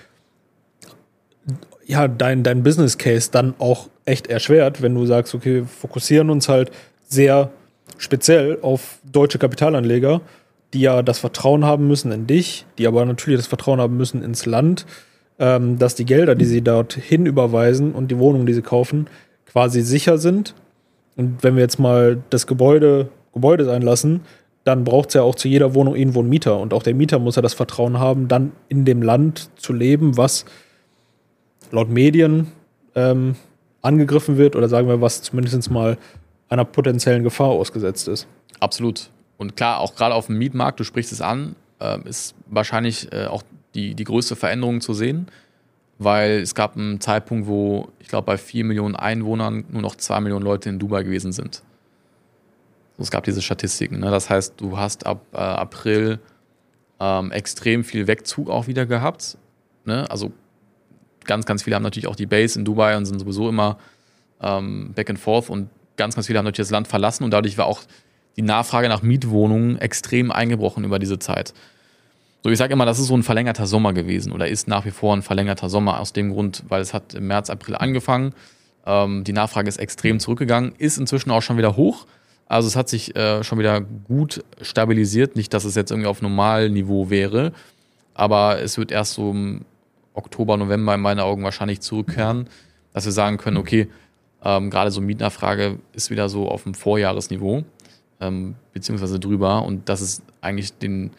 B: dein Business Case dann auch echt erschwert, wenn du sagst, okay, wir fokussieren uns halt sehr speziell auf deutsche Kapitalanleger, die ja das Vertrauen haben müssen in dich, die aber natürlich das Vertrauen haben müssen ins Land, dass die Gelder, die sie dorthin überweisen und die Wohnungen, die sie kaufen, quasi sicher sind. Und wenn wir jetzt mal das Gebäude sein lassen, dann braucht es ja auch zu jeder Wohnung irgendwo einen Mieter. Und auch der Mieter muss ja das Vertrauen haben, dann in dem Land zu leben, was laut Medien angegriffen wird oder sagen wir, was zumindest mal einer potenziellen Gefahr ausgesetzt ist.
C: Absolut. Und klar, auch gerade auf dem Mietmarkt, du sprichst es an, ist wahrscheinlich auch die größte Veränderung zu sehen, weil es gab einen Zeitpunkt, wo ich glaube bei 4 Millionen Einwohnern nur noch 2 Millionen Leute in Dubai gewesen sind. Es gab diese Statistiken. Ne? Das heißt, du hast ab April extrem viel Wegzug auch wieder gehabt. Ne? Also ganz, ganz viele haben natürlich auch die Base in Dubai und sind sowieso immer back and forth und ganz, ganz viele haben natürlich das Land verlassen und dadurch war auch die Nachfrage nach Mietwohnungen extrem eingebrochen über diese Zeit. So, ich sage immer, das ist so ein verlängerter Sommer gewesen oder ist nach wie vor ein verlängerter Sommer aus dem Grund, weil es hat im März, April angefangen. Die Nachfrage ist extrem zurückgegangen, ist inzwischen auch schon wieder hoch. Also es hat sich schon wieder gut stabilisiert. Nicht, dass es jetzt irgendwie auf Normalniveau wäre, aber es wird erst so im Oktober, November in meinen Augen wahrscheinlich zurückkehren, dass wir sagen können, okay, gerade so Mietnachfrage ist wieder so auf dem Vorjahresniveau. beziehungsweise drüber. Und das ist eigentlich die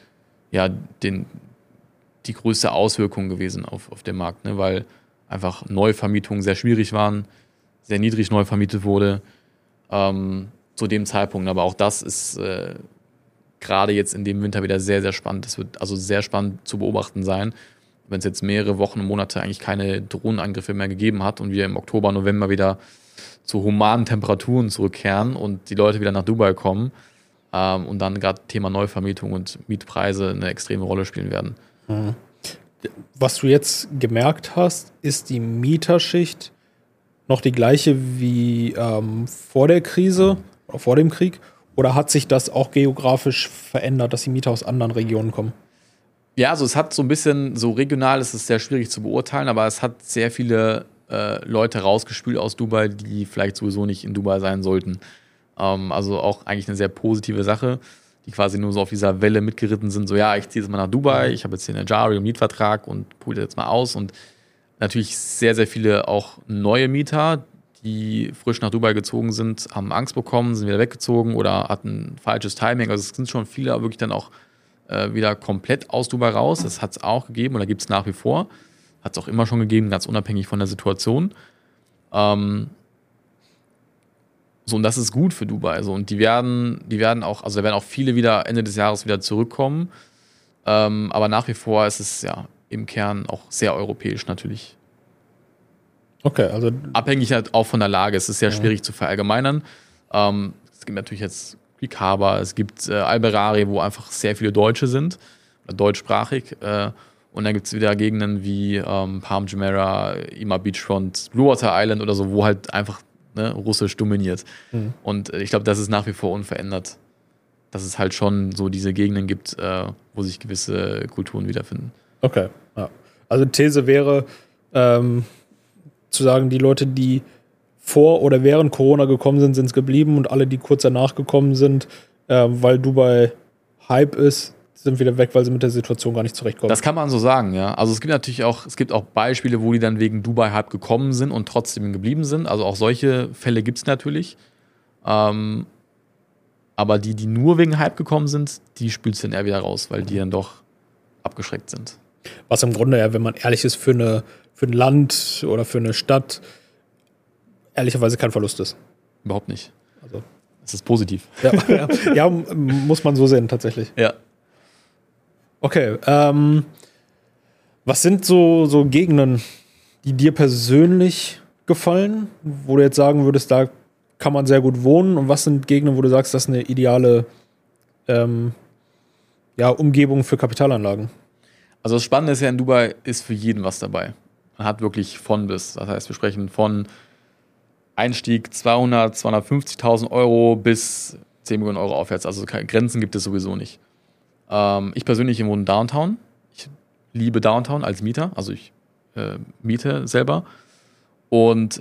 C: größte Auswirkung gewesen auf den Markt, ne? Weil einfach Neuvermietungen sehr schwierig waren, sehr niedrig neu vermietet wurde zu dem Zeitpunkt. Aber auch das ist gerade jetzt in dem Winter wieder sehr, sehr spannend. Das wird also sehr spannend zu beobachten sein, wenn es jetzt mehrere Wochen und Monate eigentlich keine Drohnenangriffe mehr gegeben hat und wir im Oktober, November wieder zu humanen Temperaturen zurückkehren und die Leute wieder nach Dubai kommen und dann gerade Thema Neuvermietung und Mietpreise eine extreme Rolle spielen werden.
B: Mhm. Was du jetzt gemerkt hast, ist die Mieterschicht noch die gleiche wie vor der Krise oder vor dem Krieg? Oder hat sich das auch geografisch verändert, dass die Mieter aus anderen Regionen kommen?
C: Ja, also es hat so ein bisschen, so regional ist es sehr schwierig zu beurteilen, aber es hat sehr viele Leute rausgespült aus Dubai, die vielleicht sowieso nicht in Dubai sein sollten. Also auch eigentlich eine sehr positive Sache, die quasi nur so auf dieser Welle mitgeritten sind, so ja, ich ziehe jetzt mal nach Dubai, ich habe jetzt hier einen Jari und Mietvertrag und probiere jetzt mal aus. Und natürlich sehr, sehr viele auch neue Mieter, die frisch nach Dubai gezogen sind, haben Angst bekommen, sind wieder weggezogen oder hatten falsches Timing. Also es sind schon viele wirklich dann auch wieder komplett aus Dubai raus. Das hat es auch gegeben oder gibt es nach wie vor. Hat es auch immer schon gegeben, ganz unabhängig von der Situation. Und das ist gut für Dubai. So, und die werden auch, also da werden auch viele wieder Ende des Jahres wieder zurückkommen. Aber nach wie vor ist es ja im Kern auch sehr europäisch natürlich.
B: Okay, also
C: abhängig halt auch von der Lage. Es ist sehr schwierig zu verallgemeinern. Es gibt natürlich jetzt Greek Harbor, es gibt Al-Berari, wo einfach sehr viele Deutsche sind, deutschsprachig. Und dann gibt es wieder Gegenden wie Palm Jumeirah, Ima Beachfront, Blue Water Island oder so, wo halt einfach russisch dominiert. Mhm. Und ich glaube, das ist nach wie vor unverändert. Dass es halt schon so diese Gegenden gibt, wo sich gewisse Kulturen wiederfinden.
B: Okay, ja. Also These wäre, zu sagen, die Leute, die vor oder während Corona gekommen sind, sind es geblieben und alle, die kurz danach gekommen sind, weil Dubai Hype ist, sind wieder weg, weil sie mit der Situation gar nicht zurechtkommen.
C: Das kann man so sagen, ja. Also es gibt natürlich auch, Beispiele, wo die dann wegen Dubai Hype gekommen sind und trotzdem geblieben sind. Also auch solche Fälle gibt es natürlich. Aber die nur wegen Hype gekommen sind, die spült es dann eher wieder raus, weil die dann doch abgeschreckt sind.
B: Was im Grunde ja, wenn man ehrlich ist, für ein Land oder für eine Stadt ehrlicherweise kein Verlust ist.
C: Überhaupt nicht. Also es ist positiv.
B: Ja, muss man so sehen, tatsächlich.
C: Ja.
B: Okay, was sind so Gegenden, die dir persönlich gefallen, wo du jetzt sagen würdest, da kann man sehr gut wohnen, und was sind Gegenden, wo du sagst, das ist eine ideale Umgebung für Kapitalanlagen? Also
C: das Spannende ist ja, in Dubai ist für jeden was dabei. Man hat wirklich von bis. Das heißt, wir sprechen von Einstieg 250.000 Euro bis 10 Millionen Euro aufwärts. Also Grenzen gibt es sowieso nicht. Ich persönlich wohne Downtown. Ich liebe Downtown als Mieter. Also ich miete selber. Und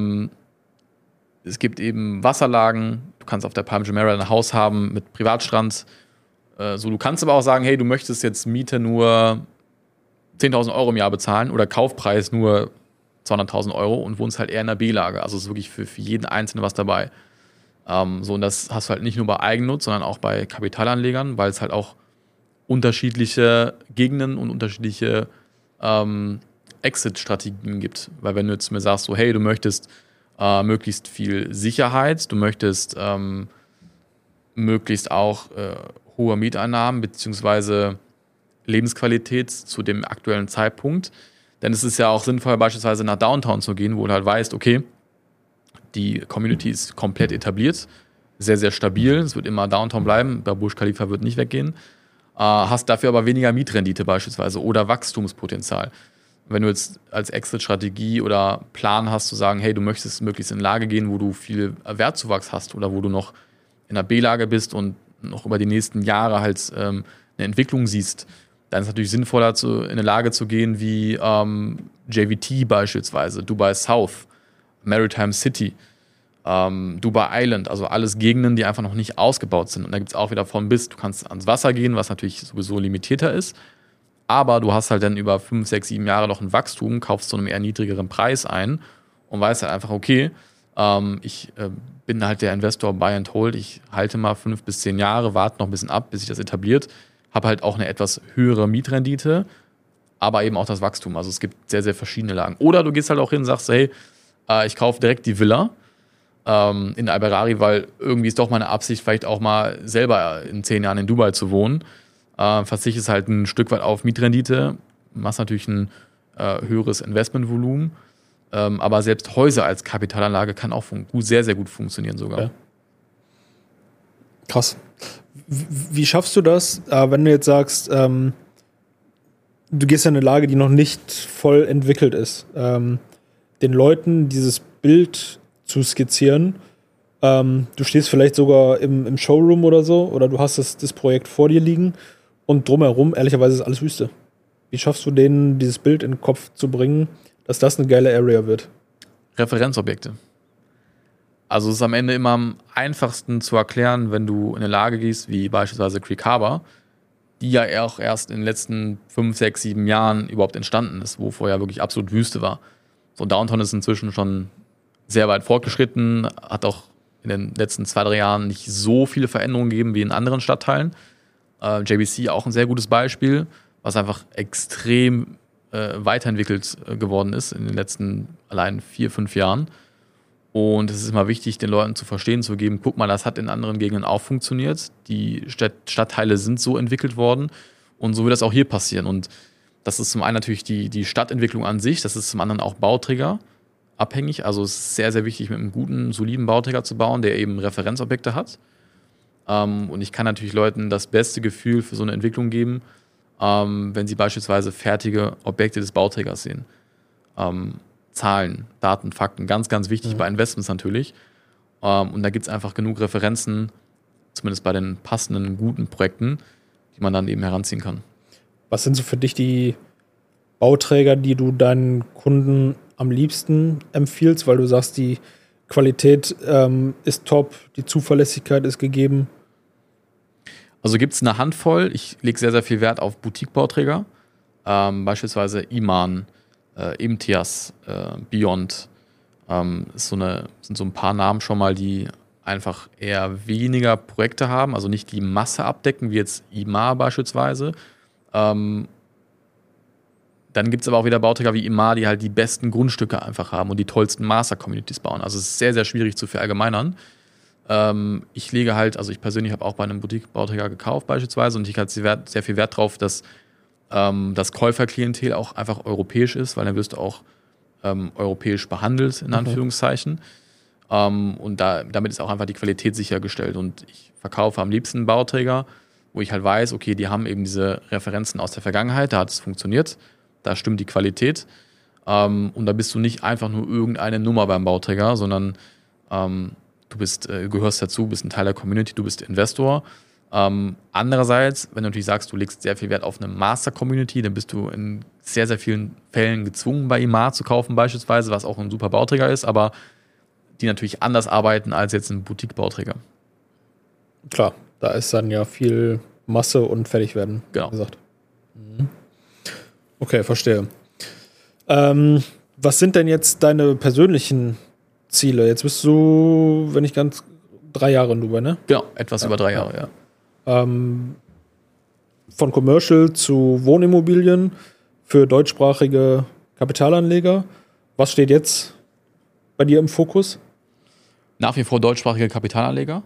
C: es gibt eben Wasserlagen. Du kannst auf der Palm Jumeirah ein Haus haben mit Privatstrand. Du kannst aber auch sagen, hey, du möchtest jetzt Miete nur 10.000 Euro im Jahr bezahlen oder Kaufpreis nur 200.000 Euro und wohnst halt eher in der B-Lage. Also es ist wirklich für jeden Einzelnen was dabei. Und das hast du halt nicht nur bei Eigennutz, sondern auch bei Kapitalanlegern, weil es halt auch unterschiedliche Gegenden und unterschiedliche Exit-Strategien gibt. Weil wenn du jetzt mir sagst, so hey, du möchtest möglichst viel Sicherheit, du möchtest möglichst auch hohe Mieteinnahmen bzw. Lebensqualität zu dem aktuellen Zeitpunkt, dann ist es ja auch sinnvoll, beispielsweise nach Downtown zu gehen, wo du halt weißt, okay, die Community ist komplett etabliert, sehr, sehr stabil, es wird immer Downtown bleiben, bei Burj Khalifa wird nicht weggehen, hast dafür aber weniger Mietrendite beispielsweise oder Wachstumspotenzial. Wenn du jetzt als Exit-Strategie oder Plan hast, zu sagen, hey, du möchtest möglichst in Lage gehen, wo du viel Wertzuwachs hast oder wo du noch in der B-Lage bist und noch über die nächsten Jahre halt eine Entwicklung siehst, dann ist es natürlich sinnvoller, in eine Lage zu gehen wie JVT beispielsweise, Dubai South, Maritime City, Dubai Island, also alles Gegenden, die einfach noch nicht ausgebaut sind. Und da gibt es auch wieder von bis. Du kannst ans Wasser gehen, was natürlich sowieso limitierter ist, aber du hast halt dann über 5, 6, 7 Jahre noch ein Wachstum, kaufst zu einem eher niedrigeren Preis ein und weißt halt einfach, okay, Ich bin halt der Investor Buy and Hold. Ich halte mal 5 bis 10 Jahre, warte noch ein bisschen ab, bis sich das etabliert. Habe halt auch eine etwas höhere Mietrendite, aber eben auch das Wachstum. Also es gibt sehr, sehr verschiedene Lagen. Oder du gehst halt auch hin und sagst, hey, ich kaufe direkt die Villa in Alberari, weil irgendwie ist doch meine Absicht, vielleicht auch mal selber in 10 Jahren in Dubai zu wohnen. Verzichtest halt ein Stück weit auf Mietrendite, machst natürlich ein höheres Investmentvolumen, aber selbst Häuser als Kapitalanlage kann auch sehr, sehr gut funktionieren sogar.
B: Ja. Krass. Wie schaffst du das, wenn du jetzt sagst, du gehst in eine Lage, die noch nicht voll entwickelt ist, den Leuten dieses Bild zu skizzieren? Du stehst vielleicht sogar im Showroom oder so, oder du hast das Projekt vor dir liegen und drumherum, ehrlicherweise, ist alles Wüste. Wie schaffst du denen, dieses Bild in den Kopf zu bringen, dass das eine geile Area wird?
C: Referenzobjekte. Also es ist am Ende immer am einfachsten zu erklären, wenn du in eine Lage gehst, wie beispielsweise Creek Harbor, die ja auch erst in den letzten 5, 6, 7 Jahren überhaupt entstanden ist, wo vorher wirklich absolut Wüste war. So Downtown ist inzwischen schon sehr weit fortgeschritten, hat auch in den letzten 2, 3 Jahren nicht so viele Veränderungen gegeben wie in anderen Stadtteilen. JBC auch ein sehr gutes Beispiel, was einfach extrem weiterentwickelt geworden ist in den letzten allein 4, 5 Jahren. Und es ist immer wichtig, den Leuten zu verstehen, zu geben, guck mal, das hat in anderen Gegenden auch funktioniert. Die Stadtteile sind so entwickelt worden und so wird das auch hier passieren. Und das ist zum einen natürlich die Stadtentwicklung an sich, das ist zum anderen auch Bauträger abhängig. Also es ist sehr, sehr wichtig, mit einem guten, soliden Bauträger zu bauen, der eben Referenzobjekte hat. Und ich kann natürlich Leuten das beste Gefühl für so eine Entwicklung geben, wenn sie beispielsweise fertige Objekte des Bauträgers sehen. Zahlen, Daten, Fakten, ganz, ganz wichtig bei Investments natürlich. Und da gibt es einfach genug Referenzen, zumindest bei den passenden, guten Projekten, die man dann eben heranziehen kann.
B: Was sind so für dich die Bauträger, die du deinen Kunden am liebsten empfiehlst, weil du sagst, die Qualität ist top, die Zuverlässigkeit ist gegeben?
C: Also gibt es eine Handvoll. Ich lege sehr, sehr viel Wert auf Boutique-Bauträger. Beispielsweise Iman, Imtiaz, Beyond. Sind so ein paar Namen schon mal, die einfach eher weniger Projekte haben, also nicht die Masse abdecken, wie jetzt Imar beispielsweise. Dann gibt es aber auch wieder Bauträger wie Imar, die halt die besten Grundstücke einfach haben und die tollsten Master-Communities bauen. Also es ist sehr, sehr schwierig zu verallgemeinern. Ich lege halt, also ich persönlich habe auch bei einem Boutique-Bauträger gekauft beispielsweise und ich hatte sehr viel Wert drauf, dass das Käuferklientel auch einfach europäisch ist, weil dann wirst du auch europäisch behandelt, in Anführungszeichen. Und damit ist auch einfach die Qualität sichergestellt. Und ich verkaufe am liebsten Bauträger, wo ich halt weiß, okay, die haben eben diese Referenzen aus der Vergangenheit, da hat es funktioniert, da stimmt die Qualität. Und da bist du nicht einfach nur irgendeine Nummer beim Bauträger, sondern du gehörst dazu, bist ein Teil der Community, du bist Investor. Andererseits, wenn du natürlich sagst, du legst sehr viel Wert auf eine Master-Community, dann bist du in sehr, sehr vielen Fällen gezwungen, bei Imar zu kaufen beispielsweise, was auch ein super Bauträger ist, aber die natürlich anders arbeiten als jetzt ein Boutique-Bauträger.
B: Klar, da ist dann ja viel Masse und fertig werden,
C: genau,
B: gesagt. Okay, verstehe. Was sind denn jetzt deine persönlichen Ziele? Jetzt bist du, wenn ich 3 Jahre in Dubai, ne?
C: Genau, etwas über 3 Jahre, ja.
B: Von Commercial zu Wohnimmobilien für deutschsprachige Kapitalanleger. Was steht jetzt bei dir im Fokus?
C: Nach wie vor deutschsprachige Kapitalanleger.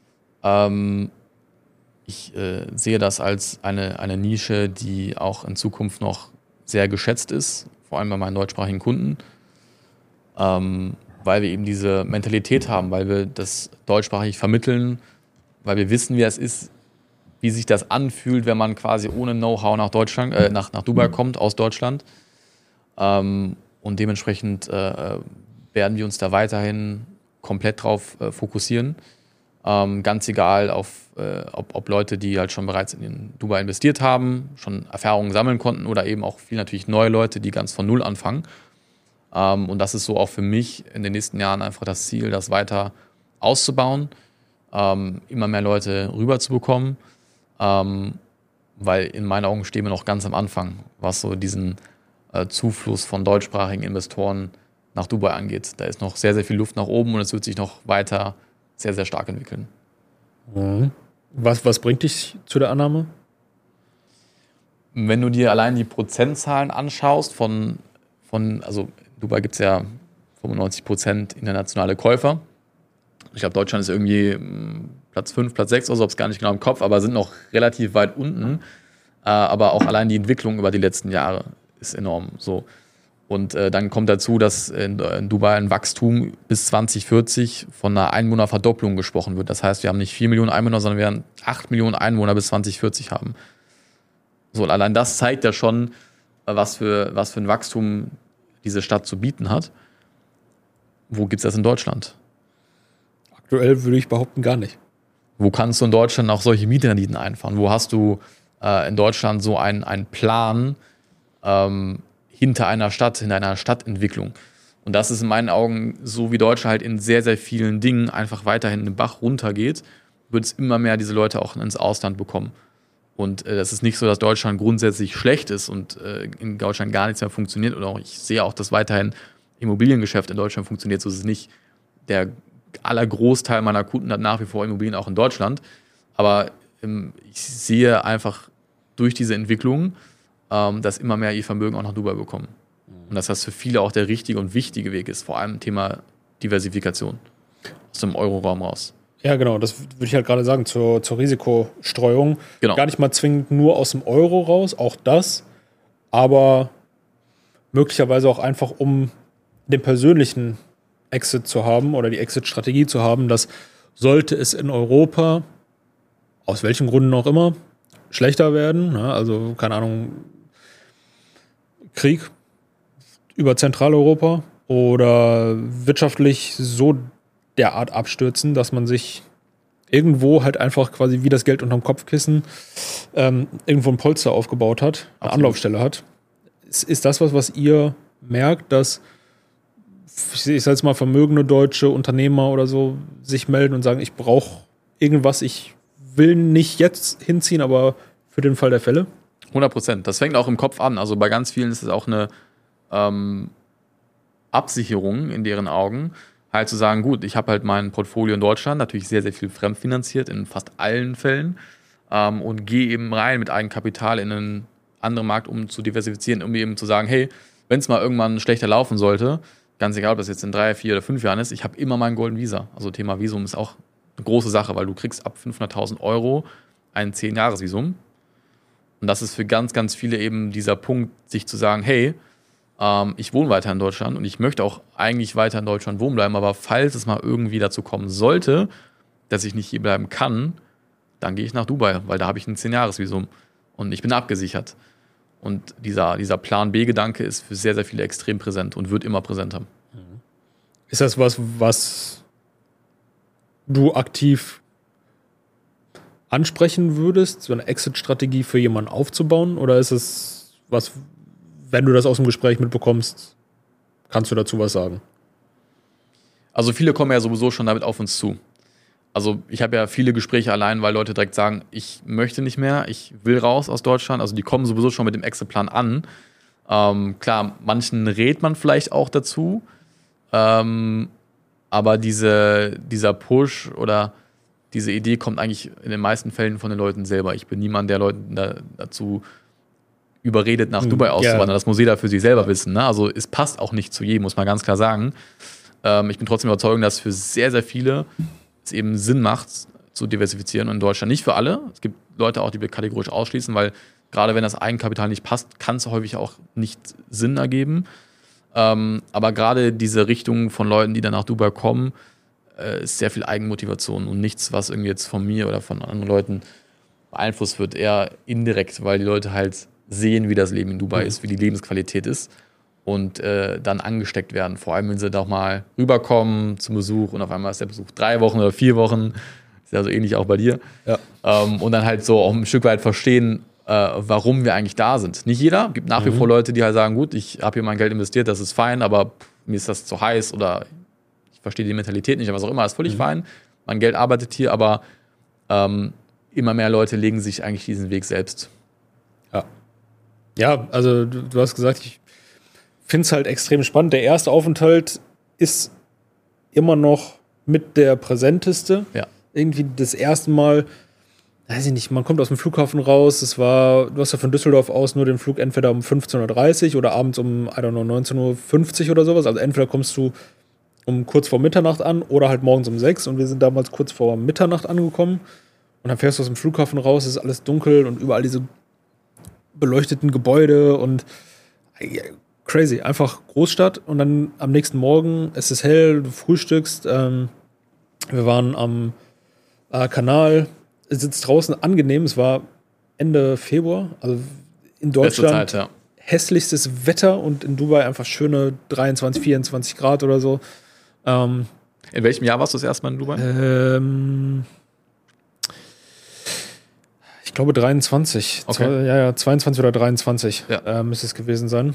C: Ich sehe das als eine Nische, die auch in Zukunft noch sehr geschätzt ist, vor allem bei meinen deutschsprachigen Kunden, weil wir eben diese Mentalität haben, weil wir das deutschsprachig vermitteln, weil wir wissen, wie es ist, wie sich das anfühlt, wenn man quasi ohne Know-how nach Dubai kommt, aus Deutschland. Und dementsprechend werden wir uns da weiterhin komplett drauf fokussieren. Ganz egal, ob Leute, die halt schon bereits in Dubai investiert haben, schon Erfahrungen sammeln konnten oder eben auch viel natürlich neue Leute, die ganz von Null anfangen. Und das ist so auch für mich in den nächsten Jahren einfach das Ziel, das weiter auszubauen, immer mehr Leute rüberzubekommen, weil in meinen Augen stehen wir noch ganz am Anfang, was so diesen Zufluss von deutschsprachigen Investoren nach Dubai angeht. Da ist noch sehr, sehr viel Luft nach oben und es wird sich noch weiter sehr, sehr stark entwickeln.
B: Mhm. Was bringt dich zu der Annahme?
C: Wenn du dir allein die Prozentzahlen anschaust also in Dubai gibt es ja 95% internationale Käufer. Ich glaube, Deutschland ist irgendwie Platz 5, Platz 6 oder so, habe es gar nicht genau im Kopf, aber sind noch relativ weit unten. Aber auch allein die Entwicklung über die letzten Jahre ist enorm. So. Und dann kommt dazu, dass in Dubai ein Wachstum bis 2040 von einer Einwohnerverdopplung gesprochen wird. Das heißt, wir haben nicht 4 Millionen Einwohner, sondern wir werden 8 Millionen Einwohner bis 2040 haben. So, und allein das zeigt ja schon, was für ein Wachstum diese Stadt zu bieten hat. Wo gibt es das in Deutschland?
B: Aktuell würde ich behaupten, gar nicht.
C: Wo kannst du in Deutschland auch solche Mietrenditen einfahren? Wo hast du in Deutschland so einen Plan hinter einer Stadtentwicklung? Und das ist in meinen Augen, so wie Deutschland halt in sehr, sehr vielen Dingen einfach weiterhin den Bach runtergeht, wird es immer mehr diese Leute auch ins Ausland bekommen. Und das ist nicht so, dass Deutschland grundsätzlich schlecht ist und in Deutschland gar nichts mehr funktioniert. Oder auch, ich sehe auch, dass weiterhin Immobiliengeschäft in Deutschland funktioniert. So ist es nicht. Der allergroßteil meiner Kunden hat nach wie vor Immobilien auch in Deutschland. Aber ich sehe einfach durch diese Entwicklung, dass immer mehr ihr Vermögen auch nach Dubai bekommen. Und dass das für viele auch der richtige und wichtige Weg ist. Vor allem Thema Diversifikation aus dem Euroraum raus.
B: Ja, genau, das würde ich halt gerade sagen, zur Risikostreuung.
C: Genau.
B: Gar nicht mal zwingend nur aus dem Euro raus, auch das, aber möglicherweise auch einfach, um den persönlichen Exit zu haben oder die Exit-Strategie zu haben, dass sollte es in Europa, aus welchen Gründen auch immer, schlechter werden, ne, also keine Ahnung, Krieg über Zentraleuropa oder wirtschaftlich so derart abstürzen, dass man sich irgendwo halt einfach quasi wie das Geld unterm Kopfkissen irgendwo ein Polster aufgebaut hat, eine
C: Absolut.
B: Anlaufstelle hat. Ist das was ihr merkt, dass ich sage jetzt mal vermögende deutsche Unternehmer oder so sich melden und sagen, ich brauche irgendwas, ich will nicht jetzt hinziehen, aber für den Fall der Fälle?
C: 100%. Das fängt auch im Kopf an. Also bei ganz vielen ist es auch eine Absicherung in deren Augen, halt zu sagen, gut, ich habe halt mein Portfolio in Deutschland, natürlich sehr, sehr viel fremdfinanziert in fast allen Fällen und gehe eben rein mit Eigenkapital in einen anderen Markt, um zu diversifizieren, um eben zu sagen, hey, wenn es mal irgendwann schlechter laufen sollte, ganz egal, ob das jetzt in 3, 4 oder 5 Jahren ist, ich habe immer mein Golden Visa. Also Thema Visum ist auch eine große Sache, weil du kriegst ab 500.000 Euro ein 10-Jahres-Visum. Und das ist für ganz, ganz viele eben dieser Punkt, sich zu sagen, hey, ich wohne weiter in Deutschland und ich möchte auch eigentlich weiter in Deutschland wohnen bleiben, aber falls es mal irgendwie dazu kommen sollte, dass ich nicht hier bleiben kann, dann gehe ich nach Dubai, weil da habe ich ein 10-Jahres-Visum und ich bin abgesichert. Und dieser Plan-B-Gedanke ist für sehr, sehr viele extrem präsent und wird immer präsenter.
B: Ist das was du aktiv ansprechen würdest, so eine Exit-Strategie für jemanden aufzubauen? Oder ist es was, wenn du das aus dem Gespräch mitbekommst, kannst du dazu was sagen?
C: Also viele kommen ja sowieso schon damit auf uns zu. Also ich habe ja viele Gespräche allein, weil Leute direkt sagen, ich möchte nicht mehr, ich will raus aus Deutschland. Also die kommen sowieso schon mit dem Exit-Plan an. Klar, manchen rät man vielleicht auch dazu, aber dieser Push oder diese Idee kommt eigentlich in den meisten Fällen von den Leuten selber. Ich bin niemand, der Leuten dazu überredet, nach Dubai auszuwandern. Das muss jeder für sich selber wissen. Ne? Also es passt auch nicht zu jedem, muss man ganz klar sagen. Ich bin trotzdem überzeugt, dass für sehr, sehr viele es eben Sinn macht, zu diversifizieren in Deutschland. Nicht für alle. Es gibt Leute auch, die wir kategorisch ausschließen, weil gerade wenn das Eigenkapital nicht passt, kann es häufig auch nicht Sinn ergeben. Aber gerade diese Richtung von Leuten, die dann nach Dubai kommen, ist sehr viel Eigenmotivation und nichts, was irgendwie jetzt von mir oder von anderen Leuten beeinflusst wird, eher indirekt, weil die Leute halt sehen, wie das Leben in Dubai ist, wie die Lebensqualität ist und dann angesteckt werden. Vor allem, wenn sie doch mal rüberkommen zum Besuch und auf einmal ist der Besuch 3 Wochen oder 4 Wochen, ist ja so ähnlich auch bei dir. Ja. Und dann halt so auch ein Stück weit verstehen, warum wir eigentlich da sind. Nicht jeder, gibt nach wie vor Leute, die halt sagen, gut, ich habe hier mein Geld investiert, das ist fein, aber mir ist das zu heiß oder ich verstehe die Mentalität nicht, aber was auch immer, ist völlig fein. Mein Geld arbeitet hier, aber immer mehr Leute legen sich eigentlich diesen Weg selbst.
B: Ja, also du hast gesagt, ich finde es halt extrem spannend. Der erste Aufenthalt ist immer noch mit der präsenteste.
C: Ja.
B: Irgendwie das erste Mal, weiß ich nicht, man kommt aus dem Flughafen raus, du hast ja von Düsseldorf aus nur den Flug entweder um 15:30 Uhr oder abends um, 19:50 Uhr oder sowas. Also entweder kommst du um kurz vor Mitternacht an oder halt morgens um 6 und wir sind damals kurz vor Mitternacht angekommen und dann fährst du aus dem Flughafen raus, es ist alles dunkel und überall diese beleuchteten Gebäude und crazy, einfach Großstadt und dann am nächsten Morgen, es ist hell, du frühstückst, wir waren am Kanal, es sitzt draußen angenehm, es war Ende Februar, also in Deutschland
C: Zeit, ja.
B: hässlichstes Wetter und in Dubai einfach schöne 23, 24 Grad oder so.
C: In welchem Jahr warst du das erste Mal in Dubai?
B: Ich glaube 23.
C: Okay.
B: 22 oder 23
C: Ja.
B: müsste es gewesen sein.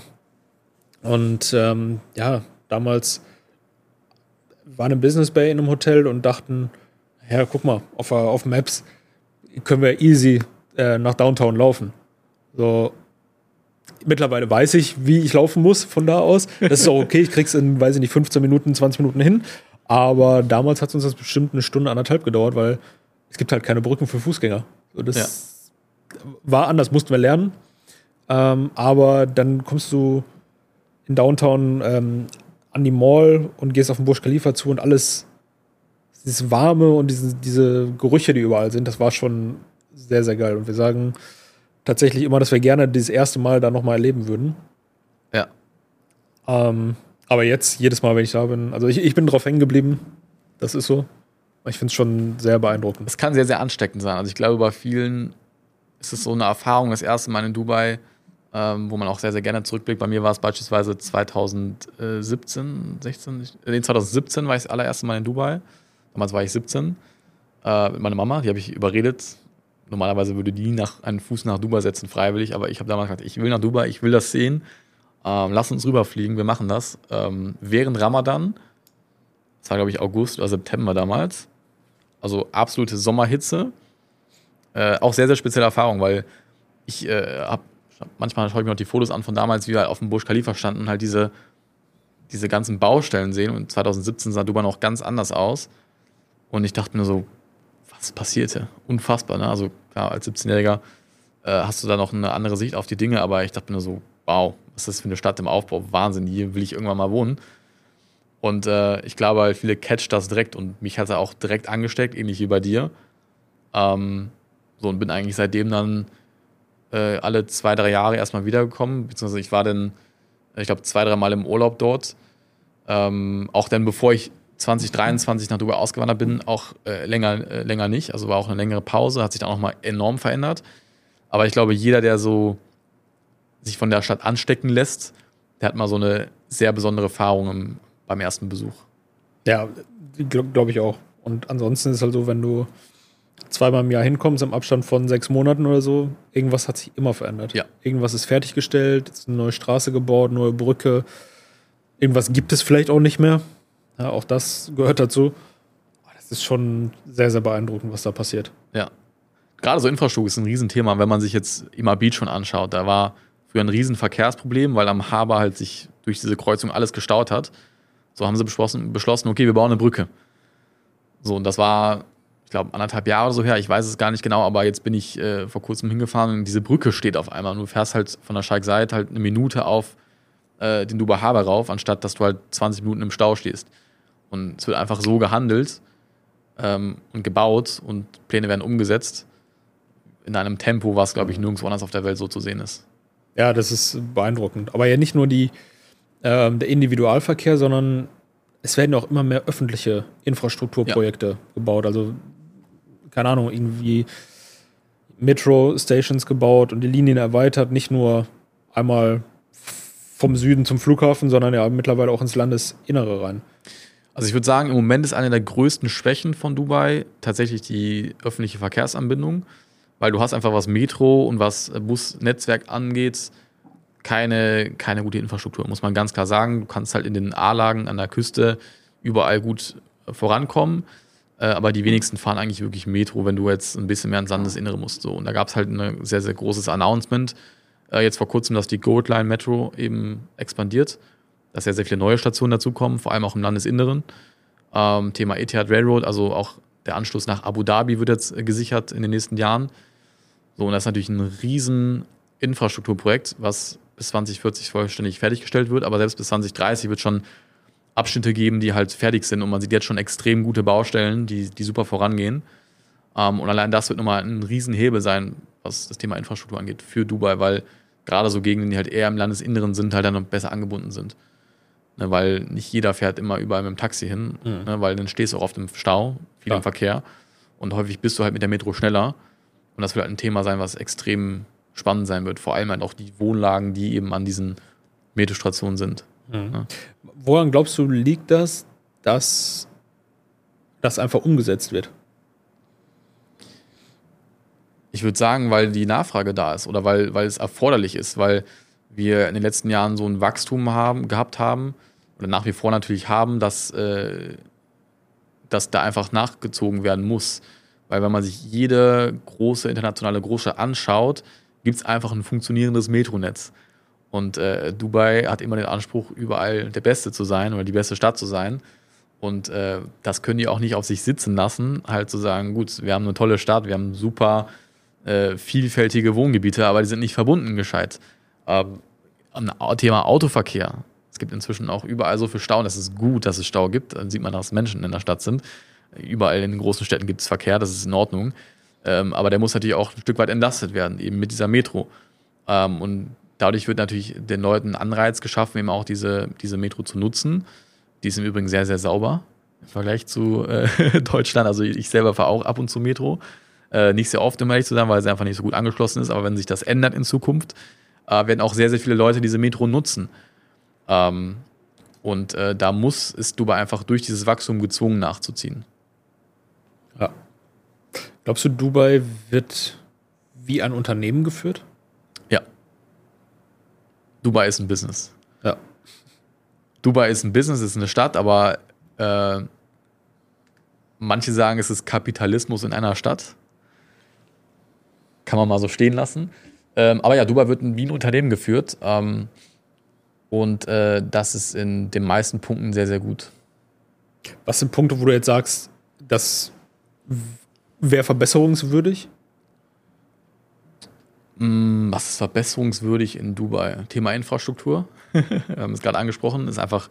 B: Und damals waren im Business Bay in einem Hotel und dachten, ja, guck mal, auf Maps können wir easy nach Downtown laufen. So, mittlerweile weiß ich, wie ich laufen muss von da aus. Das ist auch okay, ich krieg's in, 15 Minuten, 20 Minuten hin. Aber damals hat uns das bestimmt eine Stunde, 1,5 gedauert, weil es gibt halt keine Brücken für Fußgänger. So, das war anders, mussten wir lernen. Aber dann kommst du in Downtown an die Mall und gehst auf den Burj Khalifa zu und alles, dieses Warme und diese Gerüche, die überall sind, das war schon sehr, sehr geil. Und wir sagen tatsächlich immer, dass wir gerne dieses erste Mal da nochmal erleben würden.
C: Ja.
B: Aber jetzt, jedes Mal, wenn ich da bin, also ich bin drauf hängen geblieben. Das ist so. Ich finde es schon sehr beeindruckend.
C: Es kann sehr, sehr ansteckend sein. Also ich glaube, bei vielen ist es so eine Erfahrung, das erste Mal in Dubai, wo man auch sehr, sehr gerne zurückblickt. Bei mir war es beispielsweise 2017 war ich das allererste Mal in Dubai. Damals war ich 17. Mit meiner Mama, die habe ich überredet. Normalerweise würde die einen Fuß nach Dubai setzen, freiwillig. Aber ich habe damals gesagt, ich will nach Dubai, ich will das sehen. Lass uns rüberfliegen, wir machen das. Während Ramadan, das war glaube ich August oder September damals, also absolute Sommerhitze. Auch sehr, sehr spezielle Erfahrung, weil ich manchmal schaue ich mir noch die Fotos an von damals, wie wir halt auf dem Burj Khalifa standen und halt diese ganzen Baustellen sehen. Und 2017 sah Dubai noch ganz anders aus. Und ich dachte mir so, was passierte? Unfassbar, ne? Also klar, als 17-Jähriger hast du da noch eine andere Sicht auf die Dinge, aber ich dachte mir so, wow, was ist das für eine Stadt im Aufbau? Wahnsinn, hier will ich irgendwann mal wohnen. Und ich glaube halt, viele catcht das direkt und mich hat er auch direkt angesteckt, ähnlich wie bei dir. Und bin eigentlich seitdem dann alle 2-3 Jahre erstmal wiedergekommen, beziehungsweise ich war dann, ich glaube, 2-3 Mal im Urlaub dort. Auch dann, bevor ich 2023 nach Dubai ausgewandert bin, auch länger nicht. Also war auch eine längere Pause, hat sich dann auch mal enorm verändert. Aber ich glaube, jeder, der so sich von der Stadt anstecken lässt, der hat mal so eine sehr besondere Erfahrung beim ersten Besuch.
B: Ja, glaube ich auch. Und ansonsten ist es halt so, wenn du 2-mal im Jahr hinkommst, im Abstand von 6 Monaten oder so, irgendwas hat sich immer verändert.
C: Ja.
B: Irgendwas ist fertiggestellt, ist eine neue Straße gebaut, neue Brücke. Irgendwas gibt es vielleicht auch nicht mehr. Ja, auch das gehört dazu. Das ist schon sehr, sehr beeindruckend, was da passiert.
C: Ja. Gerade so Infrastruktur ist ein Riesenthema, wenn man sich jetzt Ima Beach schon anschaut. Da war früher ein Riesenverkehrsproblem, weil am Harbor halt sich durch diese Kreuzung alles gestaut hat. So haben sie beschlossen, okay, wir bauen eine Brücke. So, und das war, ich glaube, 1,5 Jahre oder so her, ich weiß es gar nicht genau, aber jetzt bin ich vor kurzem hingefahren und diese Brücke steht auf einmal. Und du fährst halt von der Sheikh Zayed halt eine Minute auf den Dubai Harbor rauf, anstatt dass du halt 20 Minuten im Stau stehst. Und es wird einfach so gehandelt und gebaut und Pläne werden umgesetzt in einem Tempo, was, glaube ich, nirgendwo anders auf der Welt so zu sehen ist.
B: Ja, das ist beeindruckend. Aber ja nicht nur der Individualverkehr, sondern es werden auch immer mehr öffentliche Infrastrukturprojekte gebaut. Also, keine Ahnung, irgendwie Metro-Stations gebaut und die Linien erweitert, nicht nur einmal vom Süden zum Flughafen, sondern ja mittlerweile auch ins Landesinnere rein.
C: Also ich würde sagen, im Moment ist eine der größten Schwächen von Dubai tatsächlich die öffentliche Verkehrsanbindung, weil du hast einfach, was Metro und was Busnetzwerk angeht, keine gute Infrastruktur, muss man ganz klar sagen. Du kannst halt in den A-Lagen an der Küste überall gut vorankommen, aber die wenigsten fahren eigentlich wirklich Metro, wenn du jetzt ein bisschen mehr ins Landesinnere musst. So. Und da gab es halt ein sehr, sehr großes Announcement Jetzt vor kurzem, dass die Gold Line Metro eben expandiert, dass sehr, sehr viele neue Stationen dazukommen, vor allem auch im Landesinneren. Thema Etihad Railroad, also auch der Anschluss nach Abu Dhabi wird jetzt gesichert in den nächsten Jahren. So, und das ist natürlich ein riesen Infrastrukturprojekt, was bis 2040 vollständig fertiggestellt wird, aber selbst bis 2030 wird schon Abschnitte geben, die halt fertig sind und man sieht jetzt schon extrem gute Baustellen, die super vorangehen. Und allein das wird nochmal ein Riesenhebel sein, was das Thema Infrastruktur angeht für Dubai, weil gerade so Gegenden, die halt eher im Landesinneren sind, halt dann noch besser angebunden sind. Ne, weil nicht jeder fährt immer überall mit dem Taxi hin, ne, weil dann stehst du auch oft im Stau, viel im Verkehr und häufig bist du halt mit der Metro schneller. Und das wird halt ein Thema sein, was extrem spannend sein wird. Vor allem halt auch die Wohnlagen, die eben an diesen Metrostationen sind. Ja.
B: Woran glaubst du, liegt das, dass das einfach umgesetzt wird?
C: Ich würde sagen, weil die Nachfrage da ist oder weil es erforderlich ist, weil wir in den letzten Jahren so ein Wachstum gehabt haben oder nach wie vor natürlich haben, dass da einfach nachgezogen werden muss. Weil wenn man sich jede große internationale Großstadt anschaut, gibt es einfach ein funktionierendes Metronetz. Und Dubai hat immer den Anspruch, überall der Beste zu sein oder die beste Stadt zu sein. Und das können die auch nicht auf sich sitzen lassen, halt zu sagen, gut, wir haben eine tolle Stadt, wir haben super vielfältige Wohngebiete, aber die sind nicht verbunden gescheit. Am Thema Autoverkehr. Es gibt inzwischen auch überall so viel Stau. Und das ist gut, dass es Stau gibt. Dann sieht man, dass Menschen in der Stadt sind. Überall in den großen Städten gibt es Verkehr, das ist in Ordnung. Aber der muss natürlich auch ein Stück weit entlastet werden, eben mit dieser Metro. Und dadurch wird natürlich den Leuten ein Anreiz geschaffen, eben auch diese Metro zu nutzen. Die ist im Übrigen sehr, sehr sauber im Vergleich zu Deutschland. Also ich selber fahre auch ab und zu Metro. Nicht sehr oft, um ehrlich zu sein, weil sie einfach nicht so gut angeschlossen ist. Aber wenn sich das ändert in Zukunft, werden auch sehr, sehr viele Leute diese Metro nutzen. Und da ist Dubai einfach durch dieses Wachstum gezwungen nachzuziehen.
B: Ja. Glaubst du, Dubai wird wie ein Unternehmen geführt?
C: Ja. Dubai ist ein Business.
B: Ja.
C: Dubai ist ein Business, ist eine Stadt, aber manche sagen, es ist Kapitalismus in einer Stadt. Kann man mal so stehen lassen. Aber ja, Dubai wird wie ein Unternehmen geführt. Und das ist in den meisten Punkten sehr, sehr gut.
B: Was sind Punkte, wo du jetzt sagst, das wäre verbesserungswürdig?
C: Was ist verbesserungswürdig in Dubai? Thema Infrastruktur. Wir haben es gerade angesprochen. Ist einfach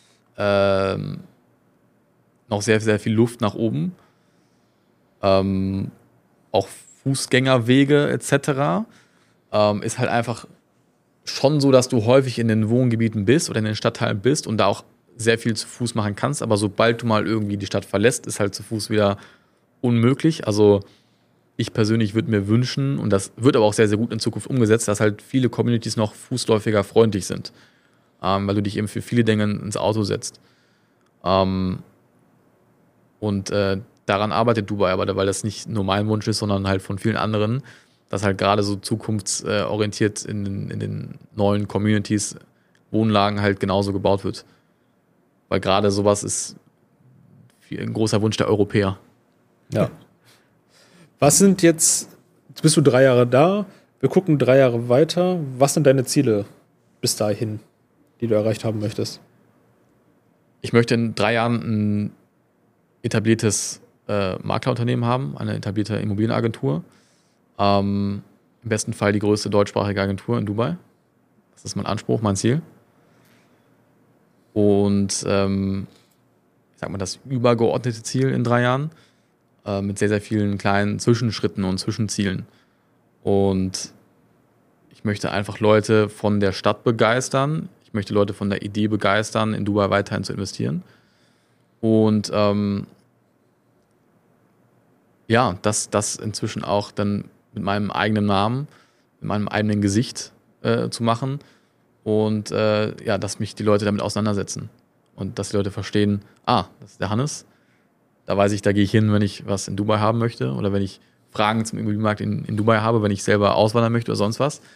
C: noch sehr, sehr viel Luft nach oben. Auch Fußgängerwege etc. Ist halt einfach schon so, dass du häufig in den Wohngebieten bist oder in den Stadtteilen bist und da auch sehr viel zu Fuß machen kannst, aber sobald du mal irgendwie die Stadt verlässt, ist halt zu Fuß wieder unmöglich. Also ich persönlich würde mir wünschen, und das wird aber auch sehr, sehr gut in Zukunft umgesetzt, dass halt viele Communities noch fußläufiger freundlich sind, weil du dich eben für viele Dinge ins Auto setzt. Und daran arbeitet Dubai, aber weil das nicht nur mein Wunsch ist, sondern halt von vielen anderen, dass halt gerade so zukunftsorientiert in den neuen Communities Wohnlagen halt genauso gebaut wird. Weil gerade sowas ist ein großer Wunsch der Europäer.
B: Ja. Was sind jetzt bist du 3 Jahre da, wir gucken 3 Jahre weiter. Was sind deine Ziele bis dahin, die du erreicht haben möchtest?
C: Ich möchte in 3 Jahren ein etabliertes Maklerunternehmen haben, eine etablierte Immobilienagentur. Im besten Fall die größte deutschsprachige Agentur in Dubai. Das ist mein Anspruch, mein Ziel. Und ich sag mal, das übergeordnete Ziel in 3 Jahren mit sehr, sehr vielen kleinen Zwischenschritten und Zwischenzielen. Und ich möchte einfach Leute von der Stadt begeistern. Ich möchte Leute von der Idee begeistern, in Dubai weiterhin zu investieren. Und ja, das inzwischen auch dann mit meinem eigenen Namen, mit meinem eigenen Gesicht zu machen. Und ja, dass mich die Leute damit auseinandersetzen. Und dass die Leute verstehen, das ist der Hannes. Da weiß ich, da gehe ich hin, wenn ich was in Dubai haben möchte. Oder wenn ich Fragen zum Immobilienmarkt in Dubai habe, wenn ich selber auswandern möchte oder sonst was.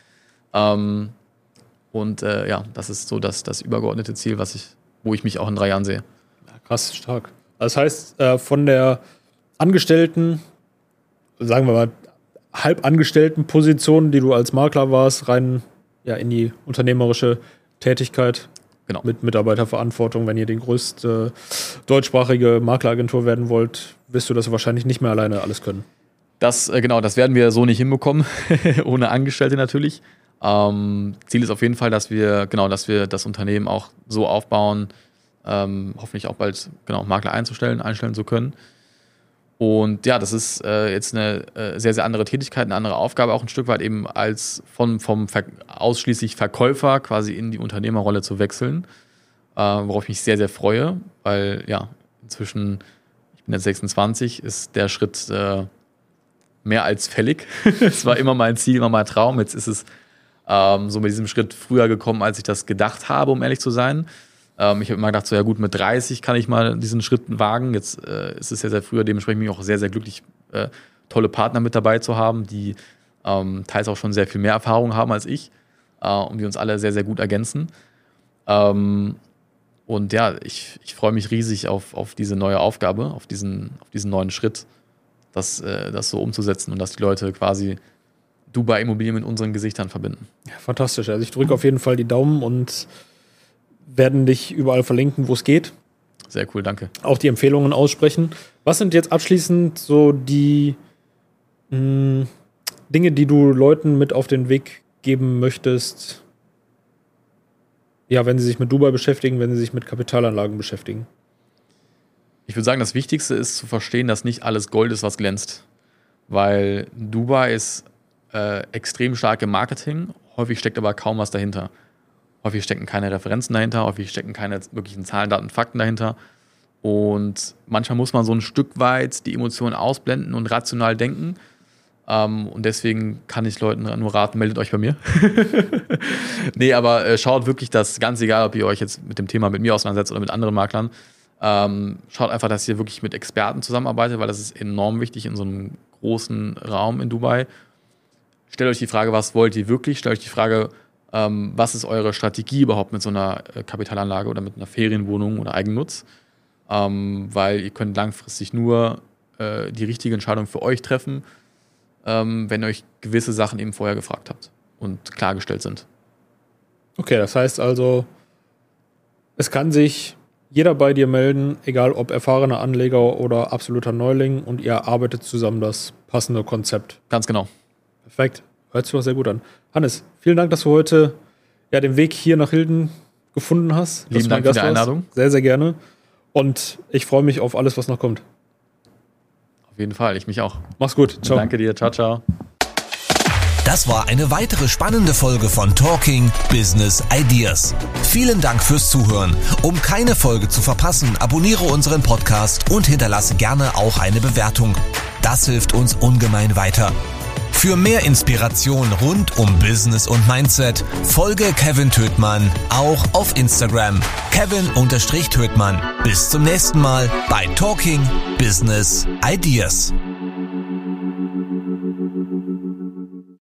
C: Und ja, das ist so das übergeordnete Ziel, wo ich mich auch in 3 Jahren sehe.
B: Ja, krass, stark. Das heißt, von der Angestellten, sagen wir mal, halbangestellten Position, die du als Makler warst, rein in die unternehmerische Tätigkeit.
C: Genau.
B: Mit Mitarbeiterverantwortung. Wenn ihr die größte deutschsprachige Makleragentur werden wollt, wirst du das wahrscheinlich nicht mehr alleine alles können.
C: Das werden wir so nicht hinbekommen, ohne Angestellte natürlich. Ziel ist auf jeden Fall, dass wir das Unternehmen auch so aufbauen, hoffentlich auch bald Makler einstellen zu können. Und ja, das ist jetzt eine sehr, sehr andere Tätigkeit, eine andere Aufgabe, auch ein Stück weit eben als vom ausschließlich Verkäufer quasi in die Unternehmerrolle zu wechseln, worauf ich mich sehr, sehr freue, weil ja, inzwischen, ich bin jetzt 26, ist der Schritt mehr als fällig. Es war immer mein Ziel, immer mein Traum. Jetzt ist es so mit diesem Schritt früher gekommen, als ich das gedacht habe, um ehrlich zu sein. Ich habe immer gedacht, so ja gut, mit 30 kann ich mal diesen Schritt wagen. Jetzt ist es sehr, sehr früher. Dementsprechend bin ich auch sehr, sehr glücklich, tolle Partner mit dabei zu haben, die teils auch schon sehr viel mehr Erfahrung haben als ich und wir uns alle sehr, sehr gut ergänzen. Und ja, ich freue mich riesig auf diese neue Aufgabe, auf diesen neuen Schritt, das so umzusetzen und dass die Leute quasi Dubai Immobilien mit unseren Gesichtern verbinden.
B: Ja, fantastisch. Also ich drücke auf jeden Fall die Daumen und werden dich überall verlinken, wo es geht.
C: Sehr cool, danke.
B: Auch die Empfehlungen aussprechen. Was sind jetzt abschließend so die Dinge, die du Leuten mit auf den Weg geben möchtest, ja, wenn sie sich mit Dubai beschäftigen, wenn sie sich mit Kapitalanlagen beschäftigen?
C: Ich würde sagen, das Wichtigste ist zu verstehen, dass nicht alles Gold ist, was glänzt. Weil Dubai ist extrem stark im Marketing, häufig steckt aber kaum was dahinter. Häufig stecken keine Referenzen dahinter, häufig stecken keine wirklichen Zahlen, Daten, Fakten dahinter. Und manchmal muss man so ein Stück weit die Emotionen ausblenden und rational denken. Und deswegen kann ich Leuten nur raten, meldet euch bei mir. Nee, aber schaut wirklich, dass ganz egal, ob ihr euch jetzt mit dem Thema mit mir auseinandersetzt oder mit anderen Maklern, schaut einfach, dass ihr wirklich mit Experten zusammenarbeitet, weil das ist enorm wichtig in so einem großen Raum in Dubai. Stellt euch die Frage, was wollt ihr wirklich? Stellt euch die Frage, was ist eure Strategie überhaupt mit so einer Kapitalanlage oder mit einer Ferienwohnung oder Eigennutz? Weil ihr könnt langfristig nur die richtige Entscheidung für euch treffen, wenn ihr euch gewisse Sachen eben vorher gefragt habt und klargestellt sind.
B: Okay, das heißt also, es kann sich jeder bei dir melden, egal ob erfahrener Anleger oder absoluter Neuling, und ihr arbeitet zusammen das passende Konzept.
C: Ganz genau.
B: Perfekt. Hört sich doch sehr gut an. Hannes, vielen Dank, dass du heute den Weg hier nach Hilden gefunden hast.
C: Lieben Dank für die Einladung.
B: Sehr, sehr gerne. Und ich freue mich auf alles, was noch kommt.
C: Auf jeden Fall, ich mich auch.
B: Mach's gut. Ciao.
C: Danke dir. Ciao, ciao.
A: Das war eine weitere spannende Folge von Talking Business Ideas. Vielen Dank fürs Zuhören. Um keine Folge zu verpassen, abonniere unseren Podcast und hinterlasse gerne auch eine Bewertung. Das hilft uns ungemein weiter. Für mehr Inspiration rund um Business und Mindset folge Kevin Töthmann auch auf Instagram. Kevin_Töthmann. Bis zum nächsten Mal bei Talking Business Ideas.